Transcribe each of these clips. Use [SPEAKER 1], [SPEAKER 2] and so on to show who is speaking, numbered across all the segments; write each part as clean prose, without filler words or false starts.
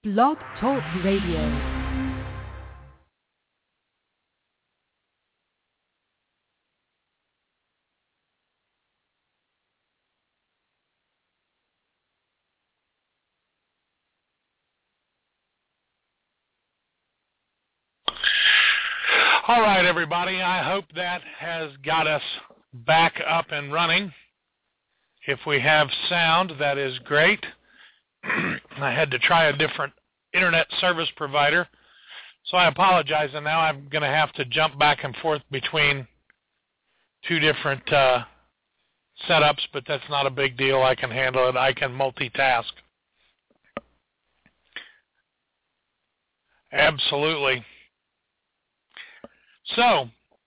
[SPEAKER 1] Blog Talk Radio.
[SPEAKER 2] All right, everybody. I hope that has got us back up and running. If we have sound, that is great. I had to try a different internet service provider, so I apologize, and now I'm going to have to jump back and forth between two different setups, but that's not a big deal. I can handle it. I can multitask. Absolutely. So,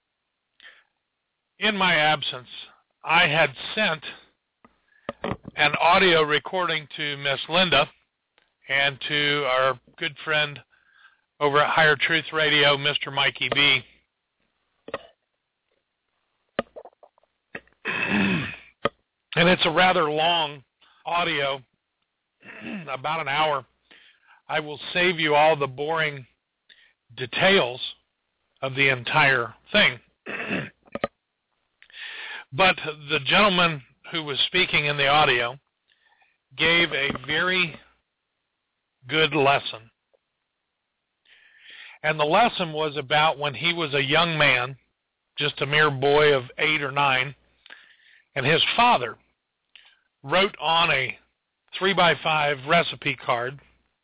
[SPEAKER 2] in my absence, I had sent an audio recording to Miss Linda and to our good friend over at Higher Truth Radio, Mr. Mikey B. And it's a rather long audio, about an hour. I will save you all the boring details of the entire thing. But the gentleman who was speaking in the audio gave a very good lesson. And the lesson was about when he was a young man, just a mere boy of 8 or 9, and his father wrote on a 3x5 recipe card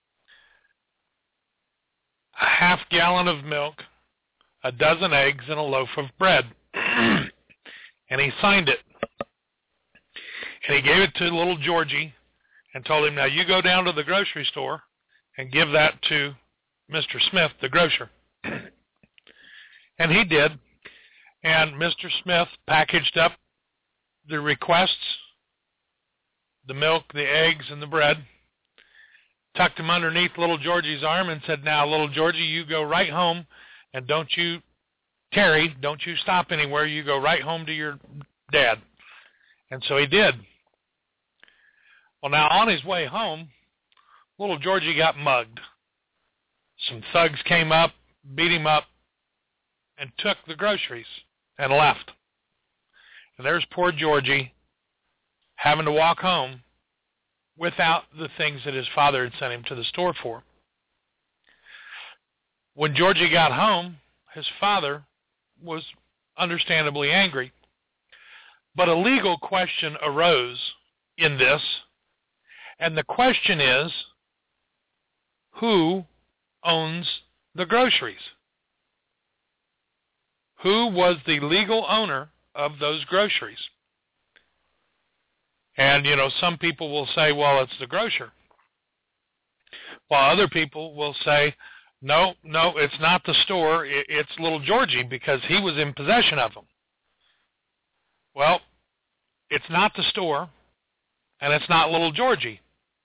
[SPEAKER 2] a half gallon of milk, a dozen eggs, and a loaf of bread. And he signed it. And he gave it to little Georgie and told him, now you go down to the grocery store and give that to Mr. Smith, the grocer. And he did. And Mr. Smith packaged up the requests, the milk, the eggs, and the bread, tucked them underneath little Georgie's arm and said, now, little Georgie, you go right home and don't you tarry, don't you stop anywhere, you go right home to your dad. And so he did. Well, now, on his way home, little Georgie got mugged. Some thugs came up, beat him up, and took the groceries and left. And there's poor Georgie having to walk home without the things that his father had sent him to the store for. When Georgie got home, his father was understandably angry. But a legal question arose in this, and the question is, who owns the groceries? Who was the legal owner of those groceries? And, you know, some people will say, well, it's the grocer. While other people will say, no, it's not the store, it's little Georgie because he was in possession of them. Well, it's not the store, and it's not little Georgie.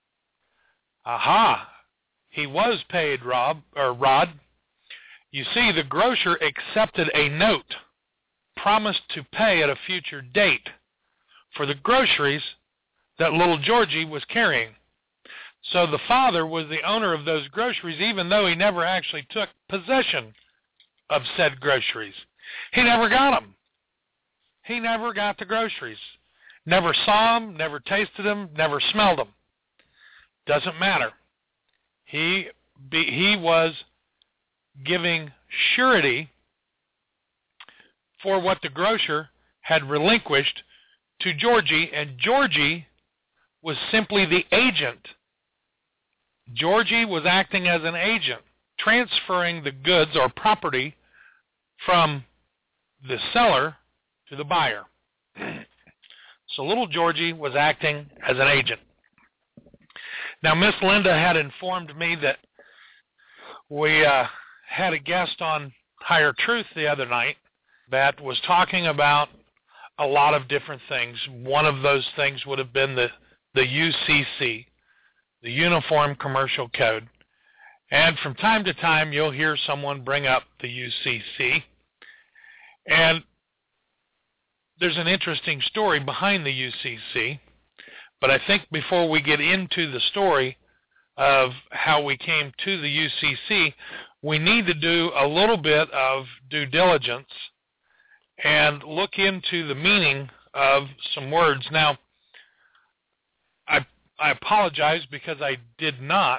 [SPEAKER 2] Aha, he was paid, Rod. You see, the grocer accepted a note, promised to pay at a future date for the groceries that little Georgie was carrying. So the father was the owner of those groceries, even though he never actually took possession of said groceries. He never got them. He never got the groceries. Never saw them, never tasted them, never smelled them. Doesn't matter. He was giving surety for what the grocer had relinquished to Georgie, and Georgie was simply the agent. Georgie was acting as an agent, transferring the goods or property from the seller to the buyer. So little Georgie was acting as an agent. Now, Miss Linda had informed me that we had a guest on Higher Truth the other night that was talking about a lot of different things. One of those things would have been the UCC, the Uniform Commercial Code. And from time to time, you'll hear someone bring up the UCC. And there's an interesting story behind the UCC. But I think before we get into the story, of how we came to the UCC, we need to do a little bit of due diligence and look into the meaning of some words. Now, I apologize because I did not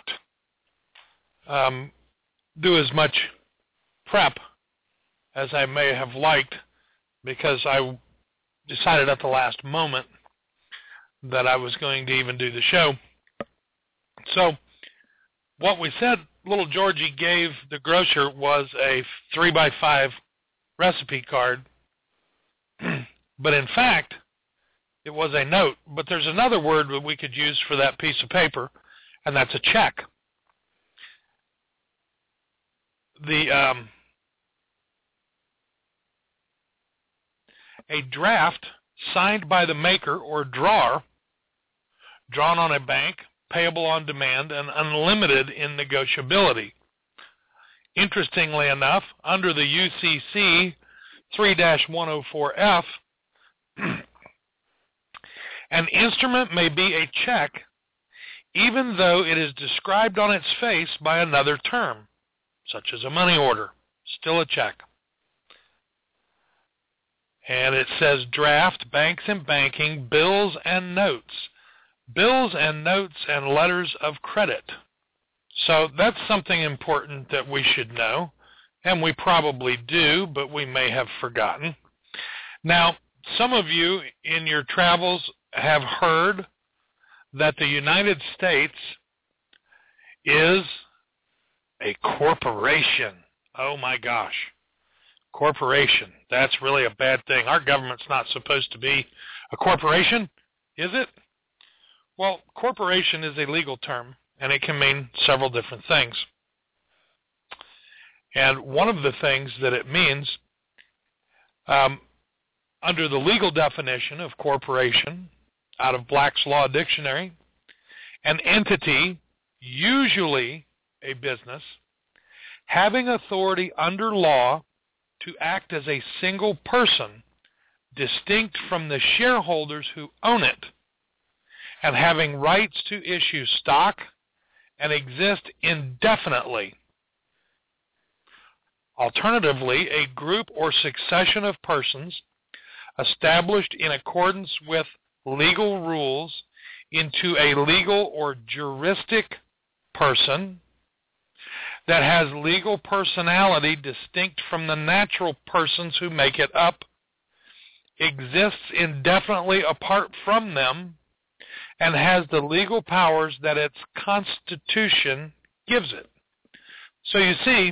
[SPEAKER 2] do as much prep as I may have liked, because I decided at the last moment that I was going to even do the show. So what we said little Georgie gave the grocer was a 3x5 recipe card, but in fact, it was a note. But there's another word that we could use for that piece of paper, and that's a check. A draft signed by the maker or drawer, drawn on a bank, payable on demand, and unlimited in negotiability. Interestingly enough, under the UCC 3-104F, an instrument may be a check even though it is described on its face by another term, such as a money order, still a check. And it says draft, banks and banking, bills and notes. Bills and notes and letters of credit. So that's something important that we should know, and we probably do, but we may have forgotten. Now, some of you in your travels have heard that the United States is a corporation. Oh my gosh. Corporation. That's really a bad thing. Our government's not supposed to be a corporation, is it? Well, corporation is a legal term, and it can mean several different things. And one of the things that it means, under the legal definition of corporation, out of Black's Law Dictionary, an entity, usually a business, having authority under law to act as a single person, distinct from the shareholders who own it, and having rights to issue stock and exist indefinitely. Alternatively, a group or succession of persons established in accordance with legal rules into a legal or juristic person that has legal personality distinct from the natural persons who make it up, exists indefinitely apart from them, and has the legal powers that its constitution gives it. So you see,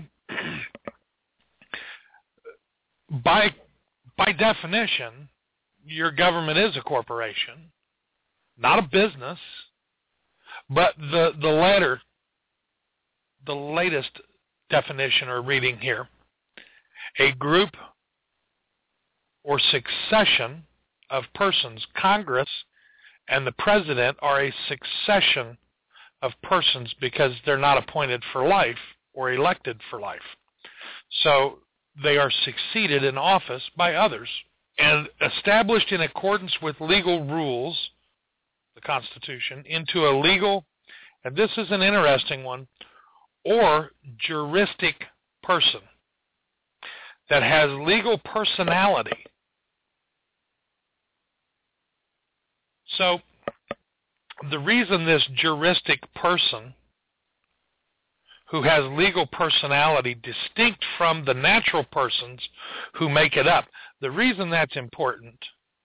[SPEAKER 2] by definition, your government is a corporation, not a business, but the latest definition or reading here, a group or succession of persons. Congress and the president are a succession of persons because they're not appointed for life or elected for life. So they are succeeded in office by others and established in accordance with legal rules, the Constitution, into a legal, and this is an interesting one, or juristic person that has legal personality. So the reason this juristic person who has legal personality distinct from the natural persons who make it up, the reason that's important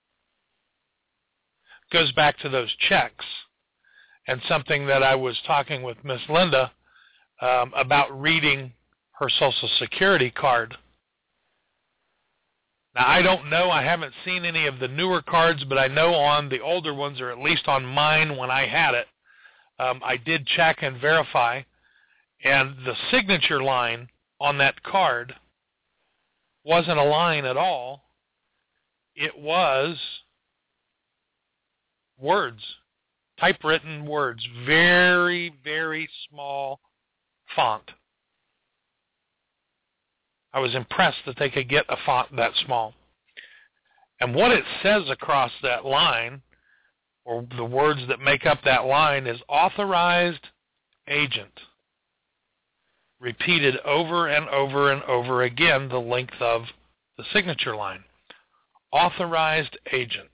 [SPEAKER 2] goes back to those checks and something that I was talking with Miss Linda about reading her Social Security card. Now, I don't know, I haven't seen any of the newer cards, but I know on the older ones, or at least on mine when I had it, I did check and verify, and the signature line on that card wasn't a line at all. It was words, typewritten words, very, very small font. I was impressed that they could get a font that small. And what it says across that line, or the words that make up that line, is authorized agent, repeated over and over and over again the length of the signature line. Authorized agent.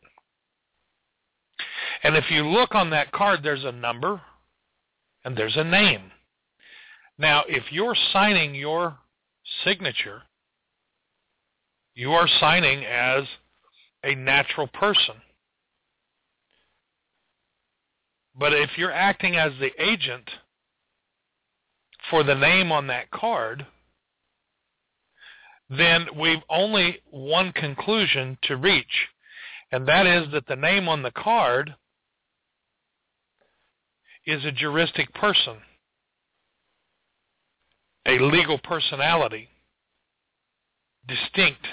[SPEAKER 2] And if you look on that card, there's a number and there's a name. Now, if you're signing your signature, you are signing as a natural person. But if you're acting as the agent for the name on that card, then we've only one conclusion to reach, and that is that the name on the card is a juristic person, a legal personality, distinct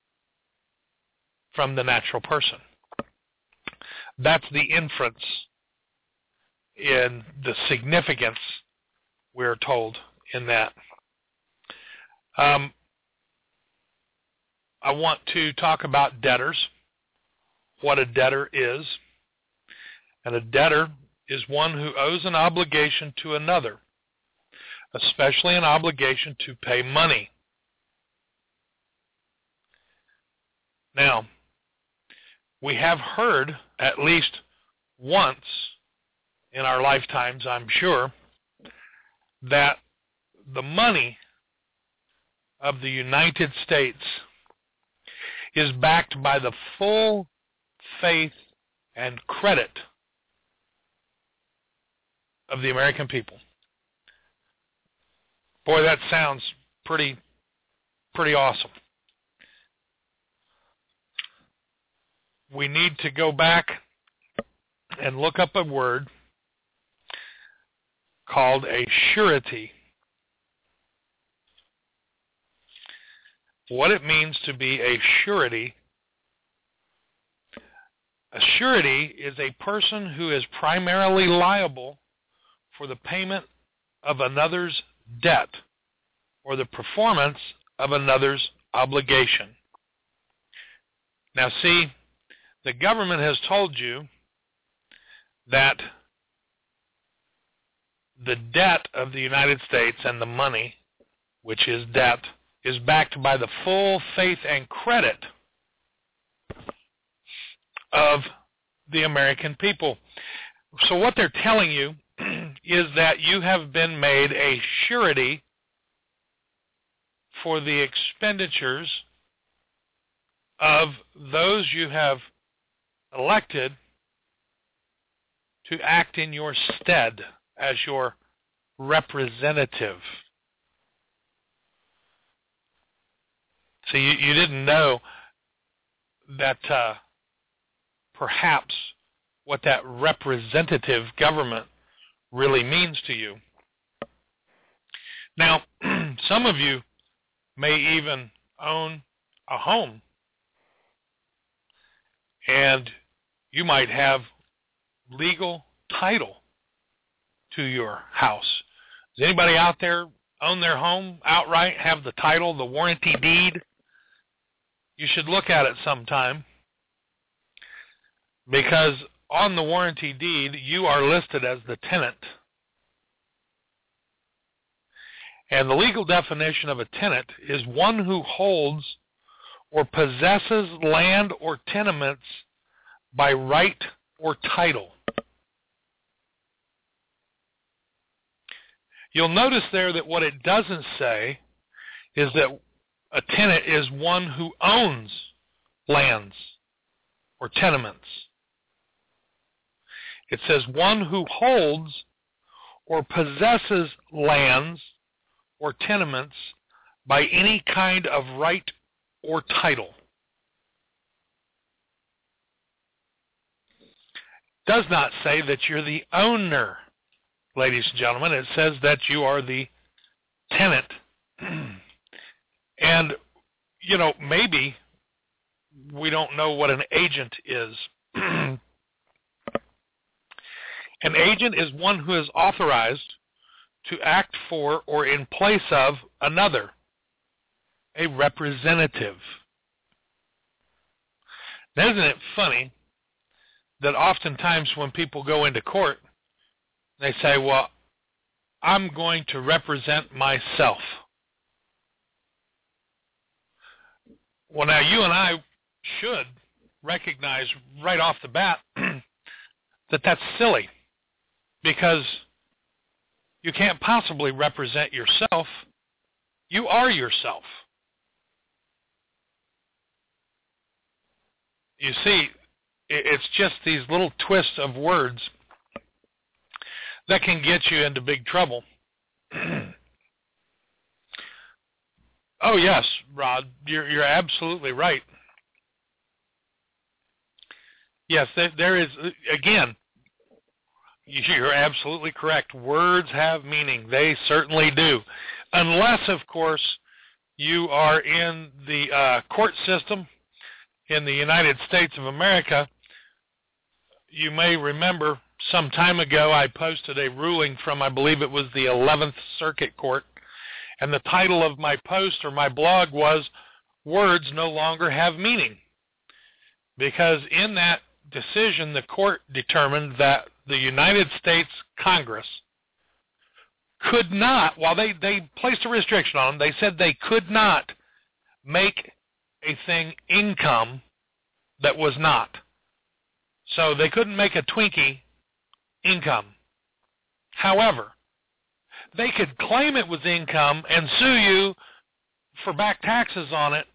[SPEAKER 2] from the natural person. That's the inference in the significance, we're told, in that. I want to talk about debtors, what a debtor is. And a debtor is one who owes an obligation to another, especially an obligation to pay money. Now, we have heard at least once in our lifetimes, I'm sure, that the money of the United States is backed by the full faith and credit of the American people. Boy, that sounds pretty awesome. We need to go back and look up a word called a surety. What it means to be a surety. A surety is a person who is primarily liable for the payment of another's debt or the performance of another's obligation. Now see, the government has told you that the debt of the United States and the money, which is debt, is backed by the full faith and credit of the American people. So what they're telling you is that you have been made a surety for the expenditures of those you have elected to act in your stead as your representative. So you didn't know that perhaps what that representative government really means to you. Now, some of you may even own a home, and you might have legal title to your house. Does anybody out there own their home outright, have the title, the warranty deed? You should look at it sometime, because on the warranty deed, you are listed as the tenant. And the legal definition of a tenant is one who holds or possesses land or tenements by right or title. You'll notice there that what it doesn't say is that a tenant is one who owns lands or tenements. It says one who holds or possesses lands or tenements by any kind of right or title. Does not say that you're the owner, ladies and gentlemen. It says that you are the tenant. And, you know, maybe we don't know what an agent is. An agent is one who is authorized to act for or in place of another, a representative. Now, isn't it funny that oftentimes when people go into court, they say, well, I'm going to represent myself. Well, now you and I should recognize right off the bat that that's silly, because you can't possibly represent yourself. You are yourself. You see, it's just these little twists of words that can get you into big trouble. Oh, yes, Rod, you're absolutely right. Yes, there is, again, you're absolutely correct. Words have meaning. They certainly do. Unless, of course, you are in the court system in the United States of America. You may remember some time ago I posted a ruling from, I believe it was the 11th Circuit Court, and the title of my post or my blog was, "Words No Longer Have Meaning." Because in that decision, the court determined that the United States Congress could not, while they placed a restriction on them, they said they could not make a thing income that was not. So they couldn't make a Twinkie income. However, they could claim it was income and sue you for back taxes on it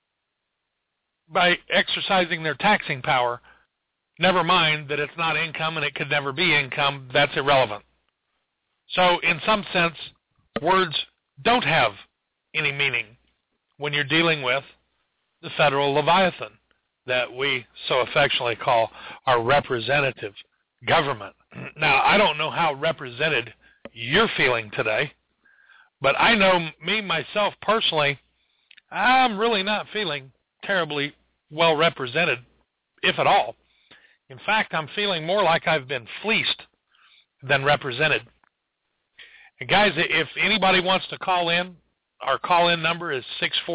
[SPEAKER 2] by exercising their taxing power. Never mind that it's not income and it could never be income. That's irrelevant. So in some sense, words don't have any meaning when you're dealing with the federal Leviathan that we so affectionately call our representative government. Now, I don't know how represented you're feeling today, but I know me, myself, personally, I'm really not feeling terribly well represented, if at all. In fact, I'm feeling more like I've been fleeced than represented. And guys, if anybody wants to call in, our call-in number is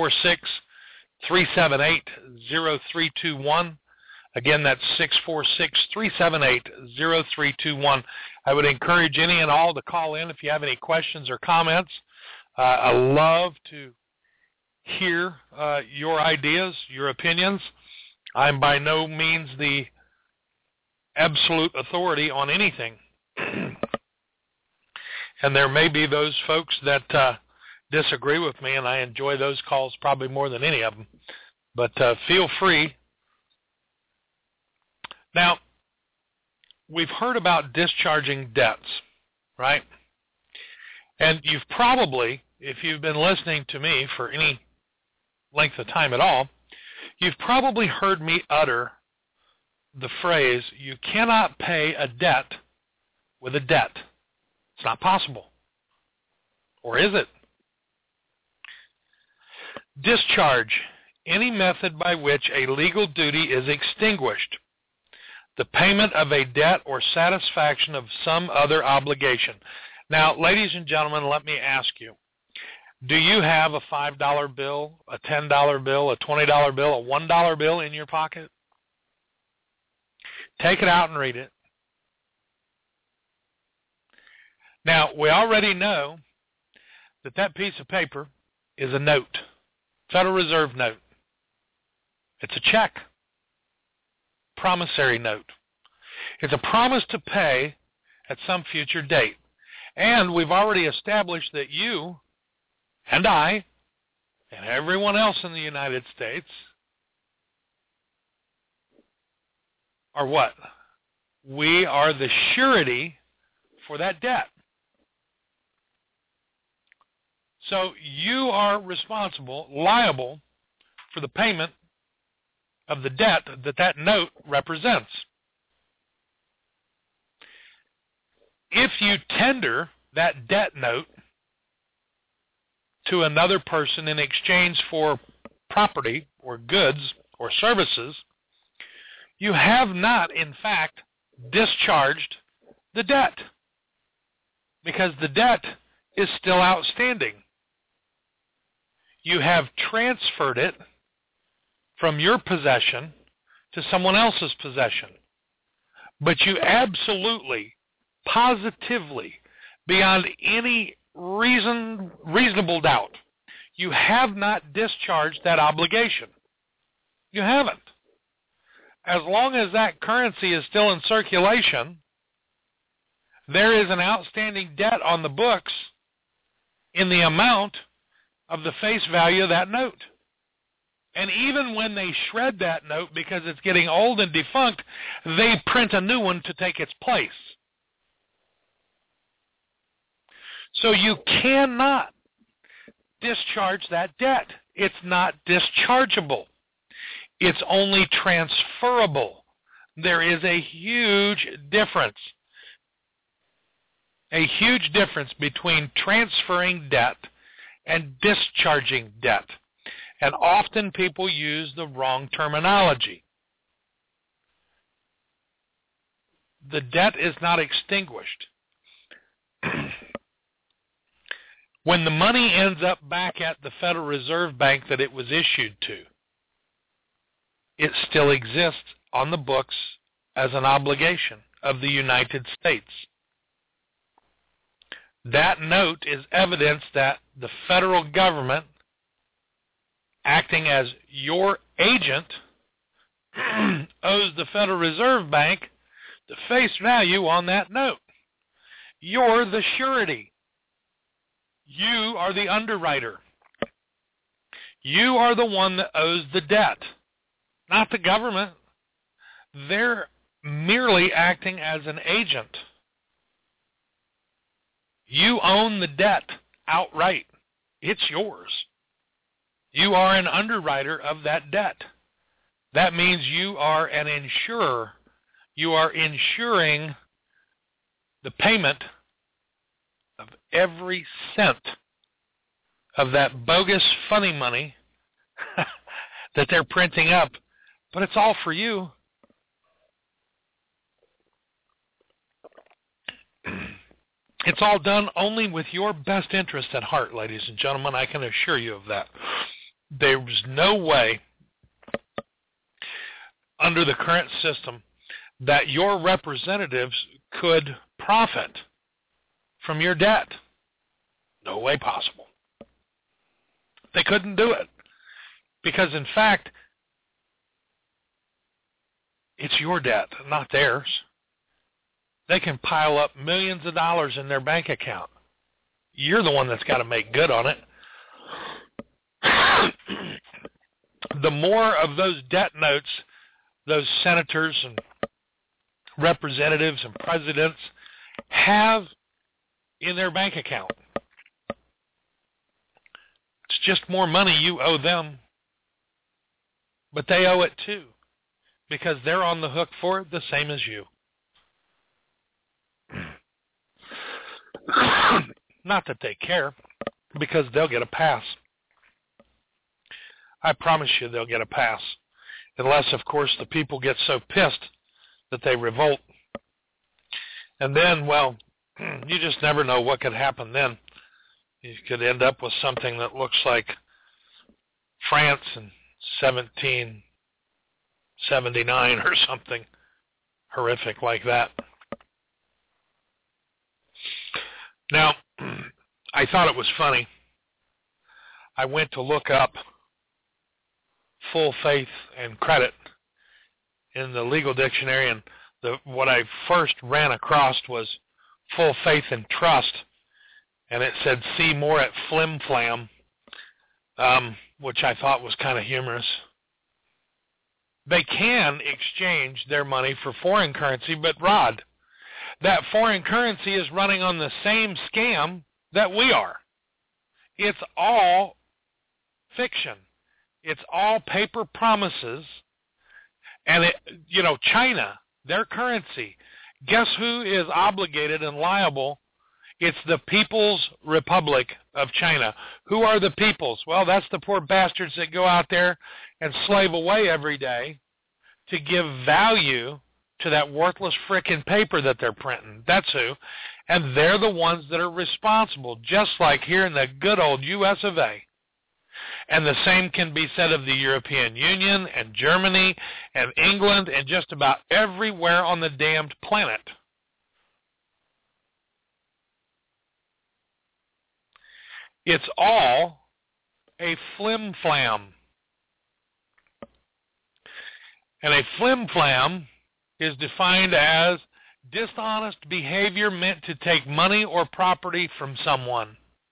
[SPEAKER 2] 646-378-0321. Again, that's 646-378-0321. I would encourage any and all to call in if you have any questions or comments. I love to hear your ideas, your opinions. I'm by no means the absolute authority on anything. And there may be those folks that disagree with me, and I enjoy those calls probably more than any of them. But feel free. Now, we've heard about discharging debts, right? And you've probably, if you've been listening to me for any length of time at all, you've probably heard me utter the phrase, you cannot pay a debt with a debt. It's not possible. Or is it? Discharge, any method by which a legal duty is extinguished, the payment of a debt or satisfaction of some other obligation. Now, ladies and gentlemen, let me ask you, do you have a $5 bill, a $10 bill, a $20 bill, a $1 bill in your pocket? Take it out and read it. Now, we already know that that piece of paper is a note, Federal Reserve note. It's a check, promissory note. It's a promise to pay at some future date. And we've already established that you and I and everyone else in the United States are what? We are the surety for that debt. So you are responsible, liable for the payment of the debt that that note represents. If you tender that debt note to another person in exchange for property or goods or services, you have not, in fact, discharged the debt, because the debt is still outstanding. You have transferred it from your possession to someone else's possession. But you absolutely, positively beyond any reasonable doubt, you have not discharged that obligation. You haven't. As long as that currency is still in circulation, there is an outstanding debt on the books in the amount of the face value of that note. And even when they shred that note because it's getting old and defunct, they print a new one to take its place. So you cannot discharge that debt. It's not dischargeable. It's only transferable. There is a huge difference. A huge difference between transferring debt and discharging debt. And often people use the wrong terminology. The debt is not extinguished. When the money ends up back at the Federal Reserve Bank that it was issued to, it still exists on the books as an obligation of the United States. That note is evidence that the federal government, acting as your agent, owes the Federal Reserve Bank the face value on that note. You're the surety. You are the underwriter. You are the one that owes the debt, not the government. They're merely acting as an agent. You own the debt outright. It's yours. You are an underwriter of that debt. That means you are an insurer. You are insuring the payment of every cent of that bogus funny money that they're printing up. But it's all for you. It's all done only with your best interest at heart, ladies and gentlemen. I can assure you of that. There's no way under the current system that your representatives could profit from your debt. No way possible. They couldn't do it because, in fact, it's your debt, not theirs. They can pile up millions of dollars in their bank account. You're the one that's got to make good on it. The more of those debt notes those senators and representatives and presidents have in their bank account, it's just more money you owe them. But they owe it too, because they're on the hook for it the same as you. Not that they care, because they'll get a pass. I promise you they'll get a pass. Unless, of course, the people get so pissed that they revolt. And then, well, you just never know what could happen then. You could end up with something that looks like France in 1779 or something horrific like that. Now, I thought it was funny. I went to look up full faith and credit in the legal dictionary, and what I first ran across was full faith and trust, and it said see more at Flim Flam, which I thought was kind of humorous. They can exchange their money for foreign currency, but Rod, that foreign currency is running on the same scam that we are. It's all fiction. It's all paper promises. And, China, their currency, guess who is obligated and liable? It's the People's Republic of China. Who are the peoples? Well, that's the poor bastards that go out there and slave away every day to give value to that worthless frickin' paper that they're printing. That's who. And they're the ones that are responsible, just like here in the good old U.S. of A. And the same can be said of the European Union and Germany and England and just about everywhere on the damned planet. It's all a flim-flam. And a flim-flam is defined as dishonest behavior meant to take money or property from someone.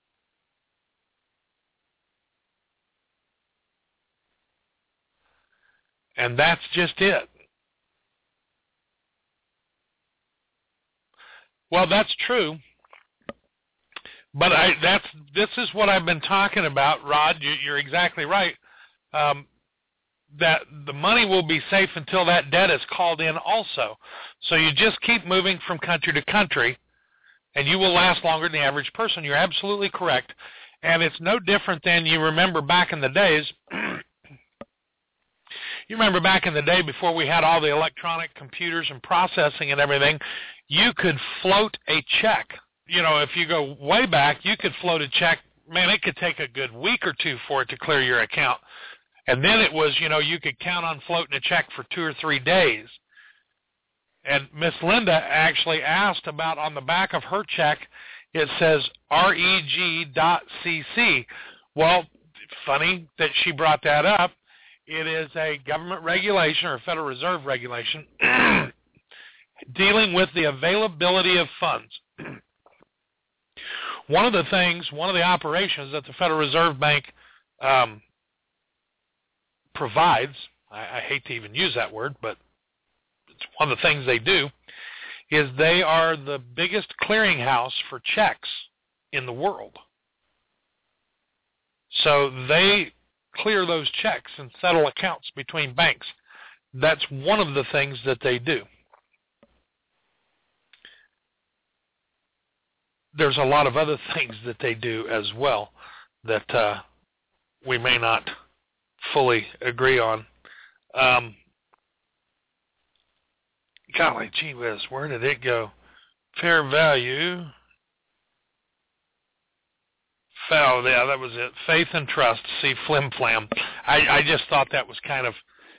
[SPEAKER 2] And that's just it. Well, that's true. But this is what I've been talking about, Rod. You're exactly right. That the money will be safe until that debt is called in also. So you just keep moving from country to country, and you will last longer than the average person. You're absolutely correct. And it's no different than you remember back in the days. You remember back in the day before we had all the electronic computers and processing and everything, you could float a check. You know, if you go way back, you could float a check. Man, it could take a good week or two for it to clear your account. And then it was, you know, you could count on floating a check for 2 or 3 days. And Miss Linda actually asked about on the back of her check, it says reg.cc. Well, funny that she brought that up. It is a government regulation or a Federal Reserve regulation dealing with the availability of funds. One of the operations that the Federal Reserve Bank provides, I hate to even use that word, but it's one of the things they do, is they are the biggest clearinghouse for checks in the world. So they clear those checks and settle accounts between banks. That's one of the things that they do. There's a lot of other things that they do as well that we may not fully agree on. Golly, gee whiz, where did it go? Fair value. Yeah, that was it. Faith and trust. See, flim-flam. I just thought that was kind of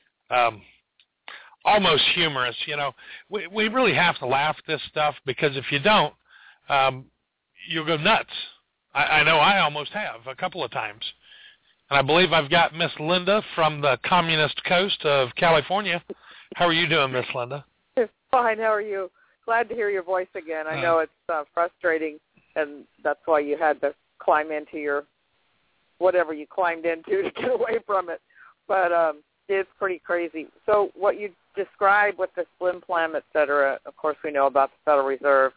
[SPEAKER 2] almost humorous. You know, we really have to laugh at this stuff because if you don't, you'll go nuts. I know I almost have a couple of times. And I believe I've got Miss Linda from the communist coast of California. How are you doing, Miss Linda?
[SPEAKER 3] Fine. How are you? Glad to hear your voice again. I know it's frustrating, and that's why you had to climb into your whatever you climbed into to get away from it. But it's pretty crazy. So what you described with the flim-flam, et cetera, of course we know about the Federal Reserve,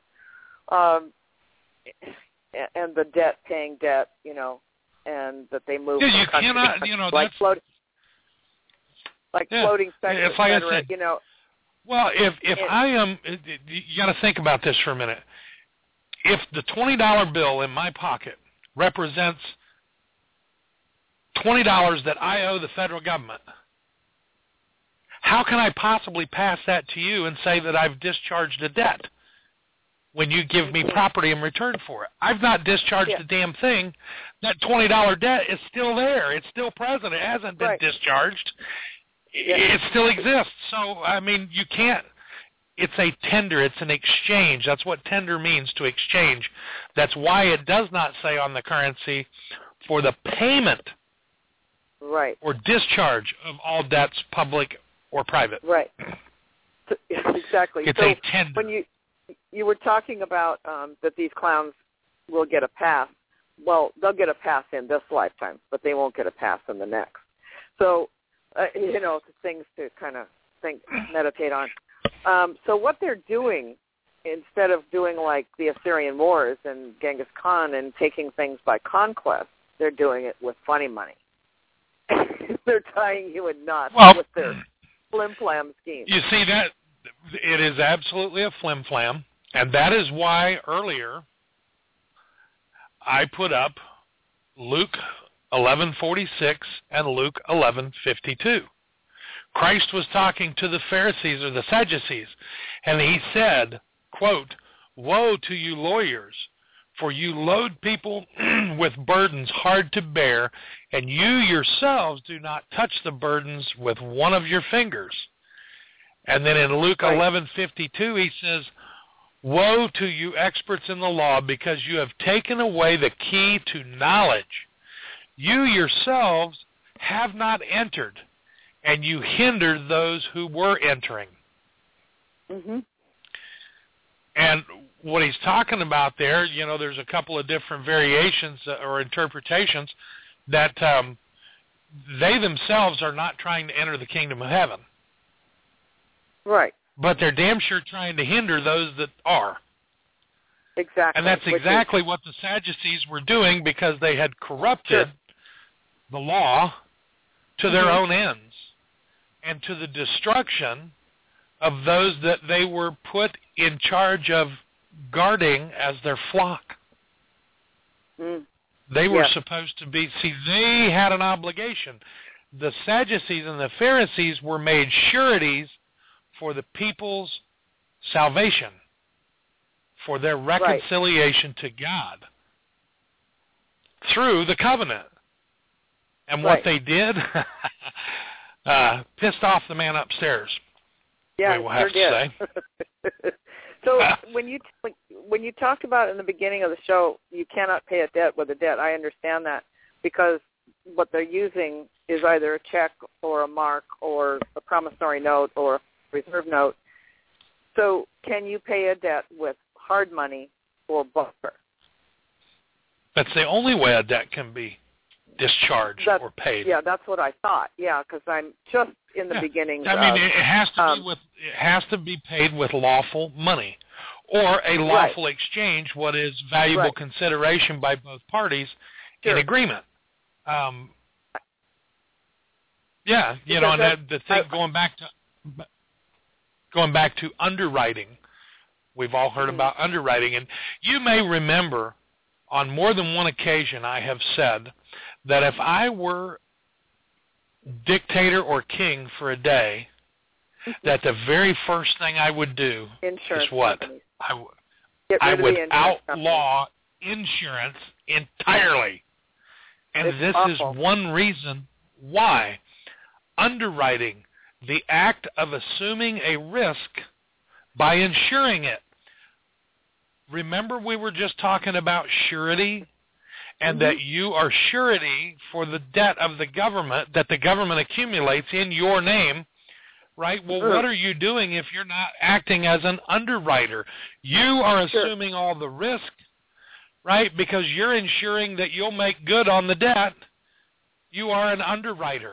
[SPEAKER 3] and the paying debt, you know, and that they move.
[SPEAKER 2] Yeah, you cannot, you know,
[SPEAKER 3] like floating, floating sector,
[SPEAKER 2] it's like
[SPEAKER 3] et cetera,
[SPEAKER 2] I said,
[SPEAKER 3] you know.
[SPEAKER 2] Well, if I am, you got to think about this for a minute. If the $20 bill in my pocket represents $20 that I owe the federal government, how can I possibly pass that to you and say that I've discharged a debt when you give me property in return for it? I've not discharged a damn thing. That $20 debt is still there. It's still present. It hasn't been discharged. It still exists. So, I mean, you can't. It's a tender. It's an exchange. That's what tender means, to exchange. That's why it does not say on the currency for the payment or discharge of all debts, public or private.
[SPEAKER 3] Right. Exactly.
[SPEAKER 2] It's a tender.
[SPEAKER 3] When you were talking about that these clowns will get a pass. Well, they'll get a pass in this lifetime, but they won't get a pass in the next. So, you know, things to kind of meditate on. So what they're doing, instead of doing like the Assyrian Wars and Genghis Khan and taking things by conquest, they're doing it with funny money. They're tying you in knots with their flim-flam scheme.
[SPEAKER 2] You see that? It is absolutely a flim-flam, and that is why earlier I put up Luke 11:46 and Luke 11:52. Christ was talking to the Pharisees or the Sadducees, and he said, quote, "Woe to you lawyers, for you load people with burdens hard to bear, and you yourselves do not touch the burdens with one of your fingers." And then in Luke 11:52, he says, Woe to you experts in the law, because you have taken away the key to knowledge. You yourselves have not entered, and you hindered those who were entering.
[SPEAKER 3] Mm-hmm.
[SPEAKER 2] And what he's talking about there, there's a couple of different variations or interpretations that they themselves are not trying to enter the kingdom of heaven.
[SPEAKER 3] Right.
[SPEAKER 2] But they're damn sure trying to hinder those that are.
[SPEAKER 3] Exactly.
[SPEAKER 2] And that's exactly what the Sadducees were doing, because they had corrupted the law to their own ends and to the destruction of those that they were put in charge of guarding as their flock.
[SPEAKER 3] Mm.
[SPEAKER 2] They were supposed to be, they had an obligation. The Sadducees and the Pharisees were made sureties for the people's salvation, for their reconciliation to God through the covenant. And what they did pissed off the man upstairs.
[SPEAKER 3] Yeah,
[SPEAKER 2] we will have to say.
[SPEAKER 3] So when you talked about in the beginning of the show, you cannot pay a debt with a debt. I understand that, because what they're using is either a check or a mark or a promissory note or a reserve note. So can you pay a debt with hard money or barter?
[SPEAKER 2] That's the only way a debt can be discharged or paid.
[SPEAKER 3] Yeah, that's what I thought. Yeah, because I'm just in the beginning.
[SPEAKER 2] It has to be paid with lawful money, or a lawful exchange, what is valuable consideration by both parties in agreement. And the thing going back to underwriting, we've all heard about underwriting, and you may remember on more than one occasion I have said that if I were dictator or king for a day, that the very first thing I would do is what? I would outlaw insurance entirely. And this is one reason why. Underwriting, the act of assuming a risk by insuring it. Remember, we were just talking about surety, and that you are surety for the debt of the government that the government accumulates in your name, right? Well, what are you doing if you're not acting as an underwriter? You are assuming all the risk, right? Because you're ensuring that you'll make good on the debt. You are an underwriter.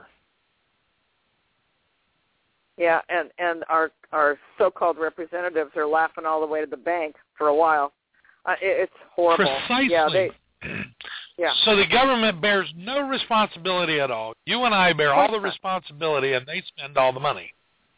[SPEAKER 3] Yeah, and our so-called representatives are laughing all the way to the bank for a while. It's horrible.
[SPEAKER 2] Precisely.
[SPEAKER 3] Yeah,
[SPEAKER 2] So the government bears no responsibility at all. You and I bear all the responsibility, and they spend all the money.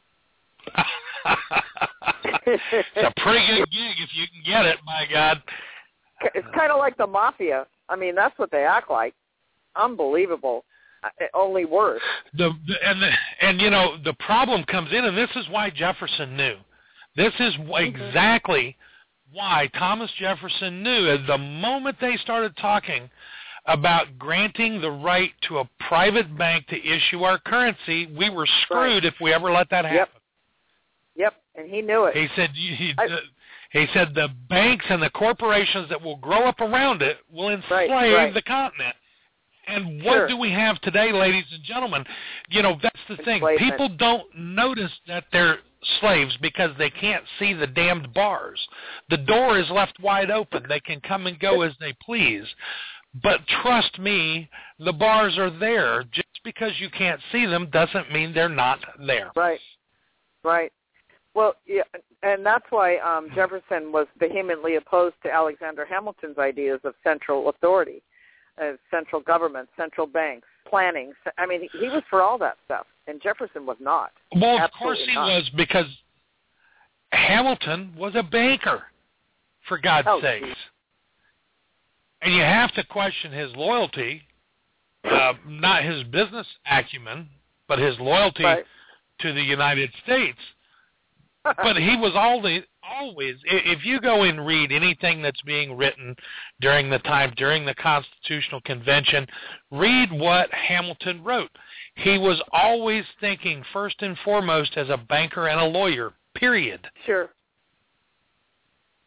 [SPEAKER 2] It's a pretty good gig if you can get it, my God.
[SPEAKER 3] It's kind of like the mafia. I mean, that's what they act like. Unbelievable. Only worse. The problem comes in, and this is why Jefferson knew. This is exactly why Thomas Jefferson knew. At the moment they started talking about granting the right to a private bank to issue our currency, we were screwed if we ever let that happen. Yep, and he knew it.
[SPEAKER 2] He said the banks and the corporations that will grow up around it will enslave the continent. And what do we have today, ladies and gentlemen? That's the thing. People don't notice that they're slaves because they can't see the damned bars. The door is left wide open. They can come and go as they please. But trust me, the bars are there. Just because you can't see them doesn't mean they're not there.
[SPEAKER 3] Right. Well, yeah, and that's why Jefferson was vehemently opposed to Alexander Hamilton's ideas of central authority. Central government, central banks, planning. I mean, he was for all that stuff, and Jefferson was not.
[SPEAKER 2] Well, of course he was, because Hamilton was a banker, for God's sakes. Geez. And you have to question his loyalty, not his business acumen, but his loyalty to the United States. But he was always, if you go and read anything that's being written during the Constitutional Convention, read what Hamilton wrote. He was always thinking first and foremost as a banker and a lawyer, period.
[SPEAKER 3] Sure.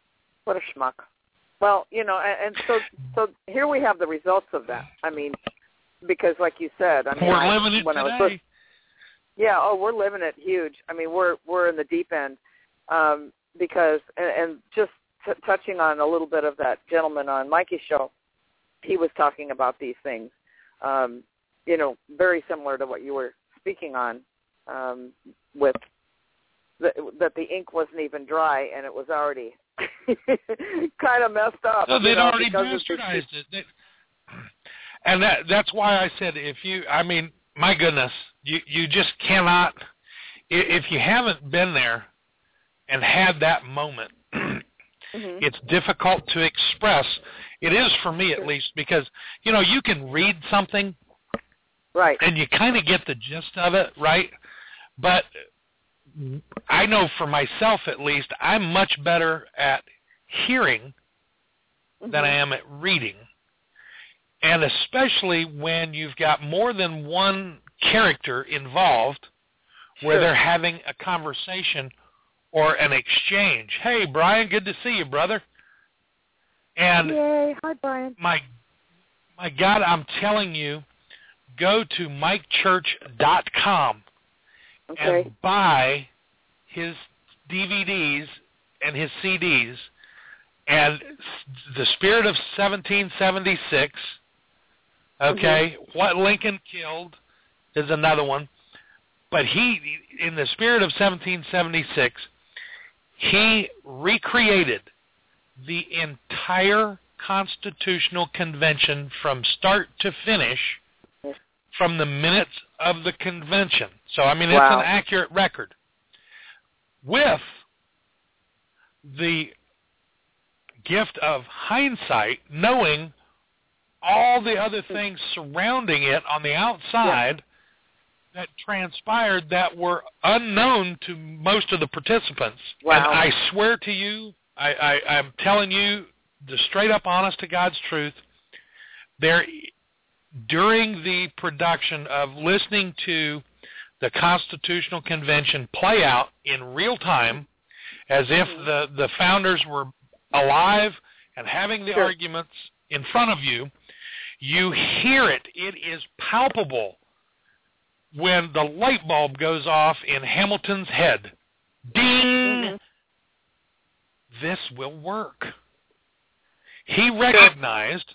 [SPEAKER 3] What a schmuck. Well, and so here we have the results of that. I mean, because like you said, I mean,
[SPEAKER 2] we're living it today.
[SPEAKER 3] We're living it huge. I mean, we're in the deep end because and just touching on a little bit of that gentleman on Mikey's show, he was talking about these things. Very similar to what you were speaking on, with that the ink wasn't even dry and it was already kind of messed up.
[SPEAKER 2] No, they'd already bastardized it. And that's why I said my goodness, you just cannot, if you haven't been there and had that moment, it's difficult to express. It is for me at least because, you can read something
[SPEAKER 3] right,
[SPEAKER 2] and you kind of get the gist of it, right? But I know for myself at least, I'm much better at hearing than I am at reading. And especially when you've got more than one character involved where they're having a conversation or an exchange. Hey, Brian, good to see you, brother. And
[SPEAKER 3] yay, hi, Brian.
[SPEAKER 2] My God, I'm telling you, go to MikeChurch.com and buy his DVDs and his CDs. And The Spirit of 1776, What Lincoln Killed is another one. But he, in The Spirit of 1776, he recreated the entire Constitutional Convention from start to finish from the minutes of the convention. So, it's an accurate record. With the gift of hindsight, knowing all the other things surrounding it on the outside that transpired that were unknown to most of the participants. Wow. And I swear to you, I'm telling you the straight-up, honest-to-God's truth, during the production of listening to the Constitutional Convention play out in real time, as if the founders were alive and having the arguments in front of you, you hear it. It is palpable when the light bulb goes off in Hamilton's head. Ding! This will work. He recognized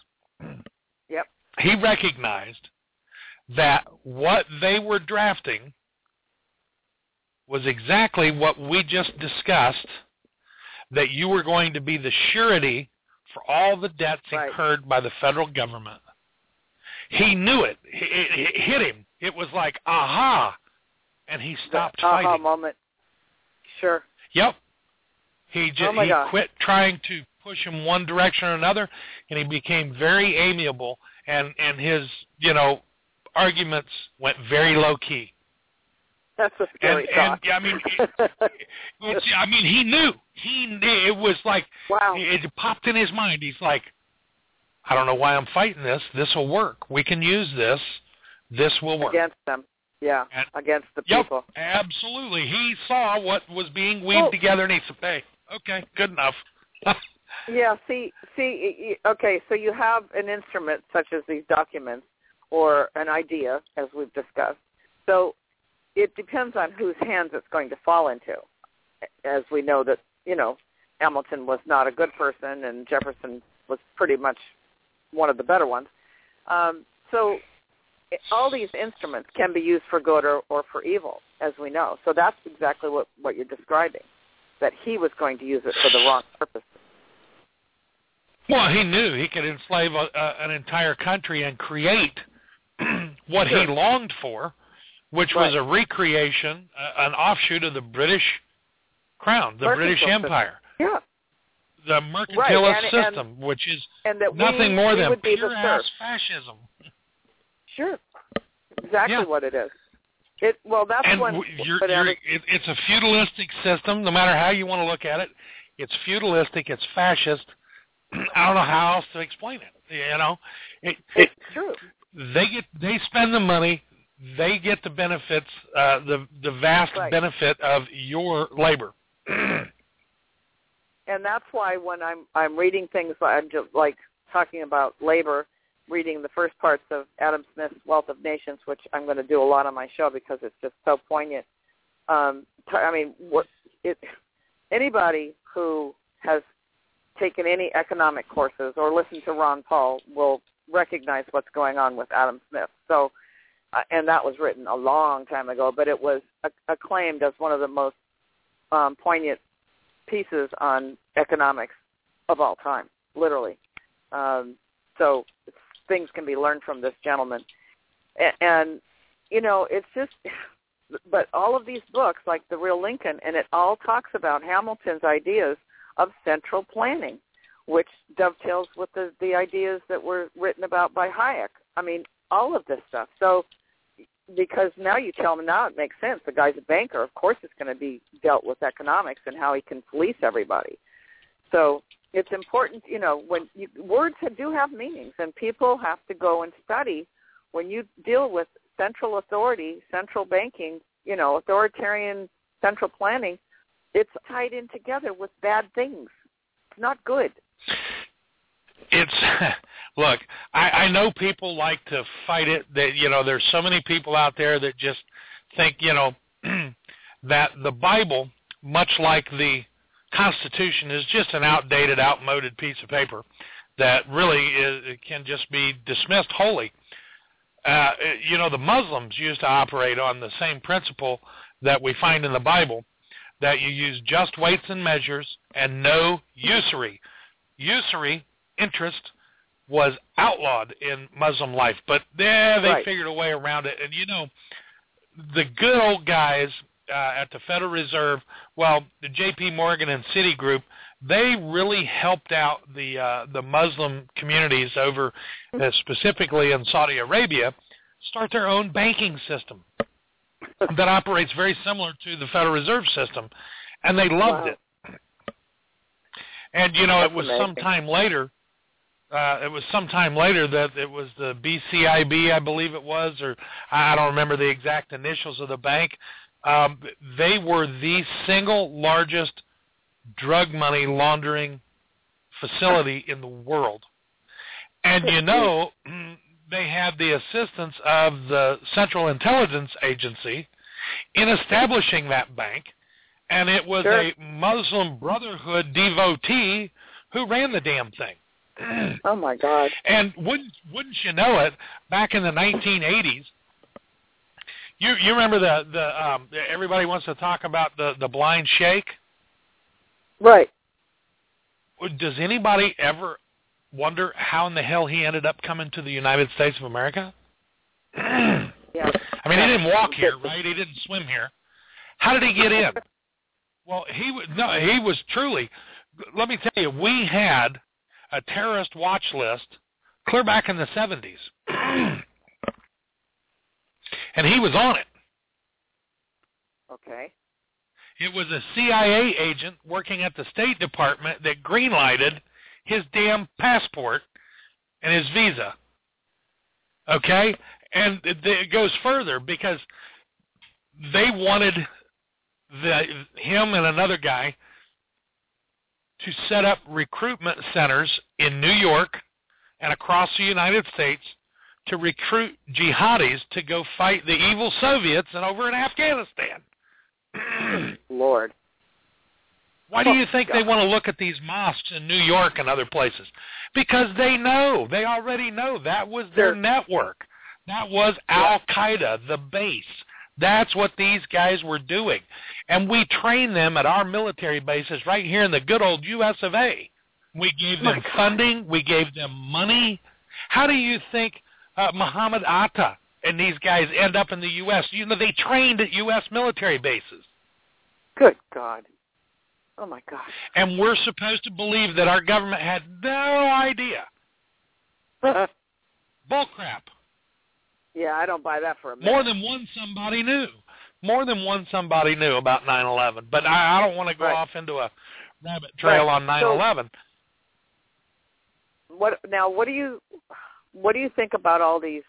[SPEAKER 2] that what they were drafting was exactly what we just discussed, that you were going to be the surety for all the debts incurred by the federal government. He knew it. It hit him. It was like, aha, and he stopped fighting.
[SPEAKER 3] Aha moment. Sure.
[SPEAKER 2] Yep. He quit trying to push him one direction or another, and he became very amiable, and his, arguments went very low-key.
[SPEAKER 3] That's a scary thought.
[SPEAKER 2] And he knew. It was like,
[SPEAKER 3] wow.
[SPEAKER 2] It popped in his mind. He's like, I don't know why I'm fighting this. This will work. We can use this. This will work.
[SPEAKER 3] Against them. Yeah, against the people.
[SPEAKER 2] Yep, absolutely. He saw what was being weaved together, and he said, hey, okay, good enough.
[SPEAKER 3] Yeah, okay, so you have an instrument such as these documents or an idea, as we've discussed. So it depends on whose hands it's going to fall into. As we know that, Hamilton was not a good person and Jefferson was pretty much one of the better ones. So all these instruments can be used for good or for evil, as we know. So that's exactly what you're describing, that he was going to use it for the wrong purpose.
[SPEAKER 2] Well, he knew he could enslave an entire country and create what he longed for, which was a recreation, an offshoot of the British crown, the British Empire.
[SPEAKER 3] Yeah.
[SPEAKER 2] The mercantilist system, which is nothing more than pure-ass fascism.
[SPEAKER 3] Sure. Exactly what it is. It's a feudalistic system, no matter how you want to look at it. It's feudalistic, it's fascist. I don't know how else to explain it. It's true.
[SPEAKER 2] They spend the money, they get the benefits, the vast benefit of your labor.
[SPEAKER 3] and that's why when I'm reading things, I'm just like talking about labor, reading the first parts of Adam Smith's Wealth of Nations, which I'm going to do a lot on my show because it's just so poignant. Anybody who has taken any economic courses or listened to Ron Paul will recognize what's going on with Adam Smith. So, and that was written a long time ago, but it was acclaimed as one of the most poignant pieces on economics of all time, literally. So things can be learned from this gentleman. And it's just, but all of these books, like The Real Lincoln, and it all talks about Hamilton's ideas of central planning, which dovetails with the ideas that were written about by Hayek. I mean, all of this stuff. So because now you tell them, now it makes sense. The guy's a banker. Of course it's going to be dealt with economics and how he can police everybody. So it's important, when words do have meanings, and people have to go and study. When you deal with central authority, central banking, authoritarian central planning, it's tied in together with bad things. It's not good.
[SPEAKER 2] Look, I know people like to fight it. That there's so many people out there that just think, that the Bible, much like the Constitution, is just an outdated, outmoded piece of paper that really can just be dismissed wholly. The Muslims used to operate on the same principle that we find in the Bible, that you use just weights and measures and no usury. Usury, interest, was outlawed in Muslim life, but they figured a way around it. And the good old guys at the Federal Reserve, the J.P. Morgan and Citigroup, they really helped out the Muslim communities over, specifically in Saudi Arabia, start their own banking system that operates very similar to the Federal Reserve system, and they loved it. And it was
[SPEAKER 3] amazing.
[SPEAKER 2] sometime later. That it was the BCIB, I believe it was, or I don't remember the exact initials of the bank. They were the single largest drug money laundering facility in the world. And they had the assistance of the Central Intelligence Agency in establishing that bank, and it was a Muslim Brotherhood devotee who ran the damn thing.
[SPEAKER 3] Oh my God!
[SPEAKER 2] And wouldn't you know it? Back in the 1980s, you remember the everybody wants to talk about the blind sheikh,
[SPEAKER 3] right?
[SPEAKER 2] Does anybody ever wonder how in the hell he ended up coming to the United States of America?
[SPEAKER 3] Yeah.
[SPEAKER 2] I mean, he didn't walk here, right? He didn't swim here. How did he get in? Well, he was truly. Let me tell you, we had a terrorist watch list clear back in the 70s. And he was on it.
[SPEAKER 3] Okay.
[SPEAKER 2] It was a CIA agent working at the State Department that green-lighted his damn passport and his visa. Okay? And it goes further because they wanted him and another guy to set up recruitment centers in New York and across the United States to recruit jihadis to go fight the evil Soviets and over in Afghanistan.
[SPEAKER 3] Lord.
[SPEAKER 2] Why do you think they want to look at these mosques in New York and other places? Because they already know that was their network. That was Al-Qaeda, the base. That's what these guys were doing. And we trained them at our military bases right here in the good old U.S. of A. We gave them funding. We gave them money. How do you think Muhammad Atta and these guys end up in the U.S.? They trained at U.S. military bases.
[SPEAKER 3] Good God. Oh, my gosh.
[SPEAKER 2] And we're supposed to believe that our government had no idea. Bullcrap.
[SPEAKER 3] Yeah, I don't buy that for a minute.
[SPEAKER 2] More than one somebody knew about 9/11. But I don't want to go off into a rabbit trail on 9/11.
[SPEAKER 3] So, what do you think about all the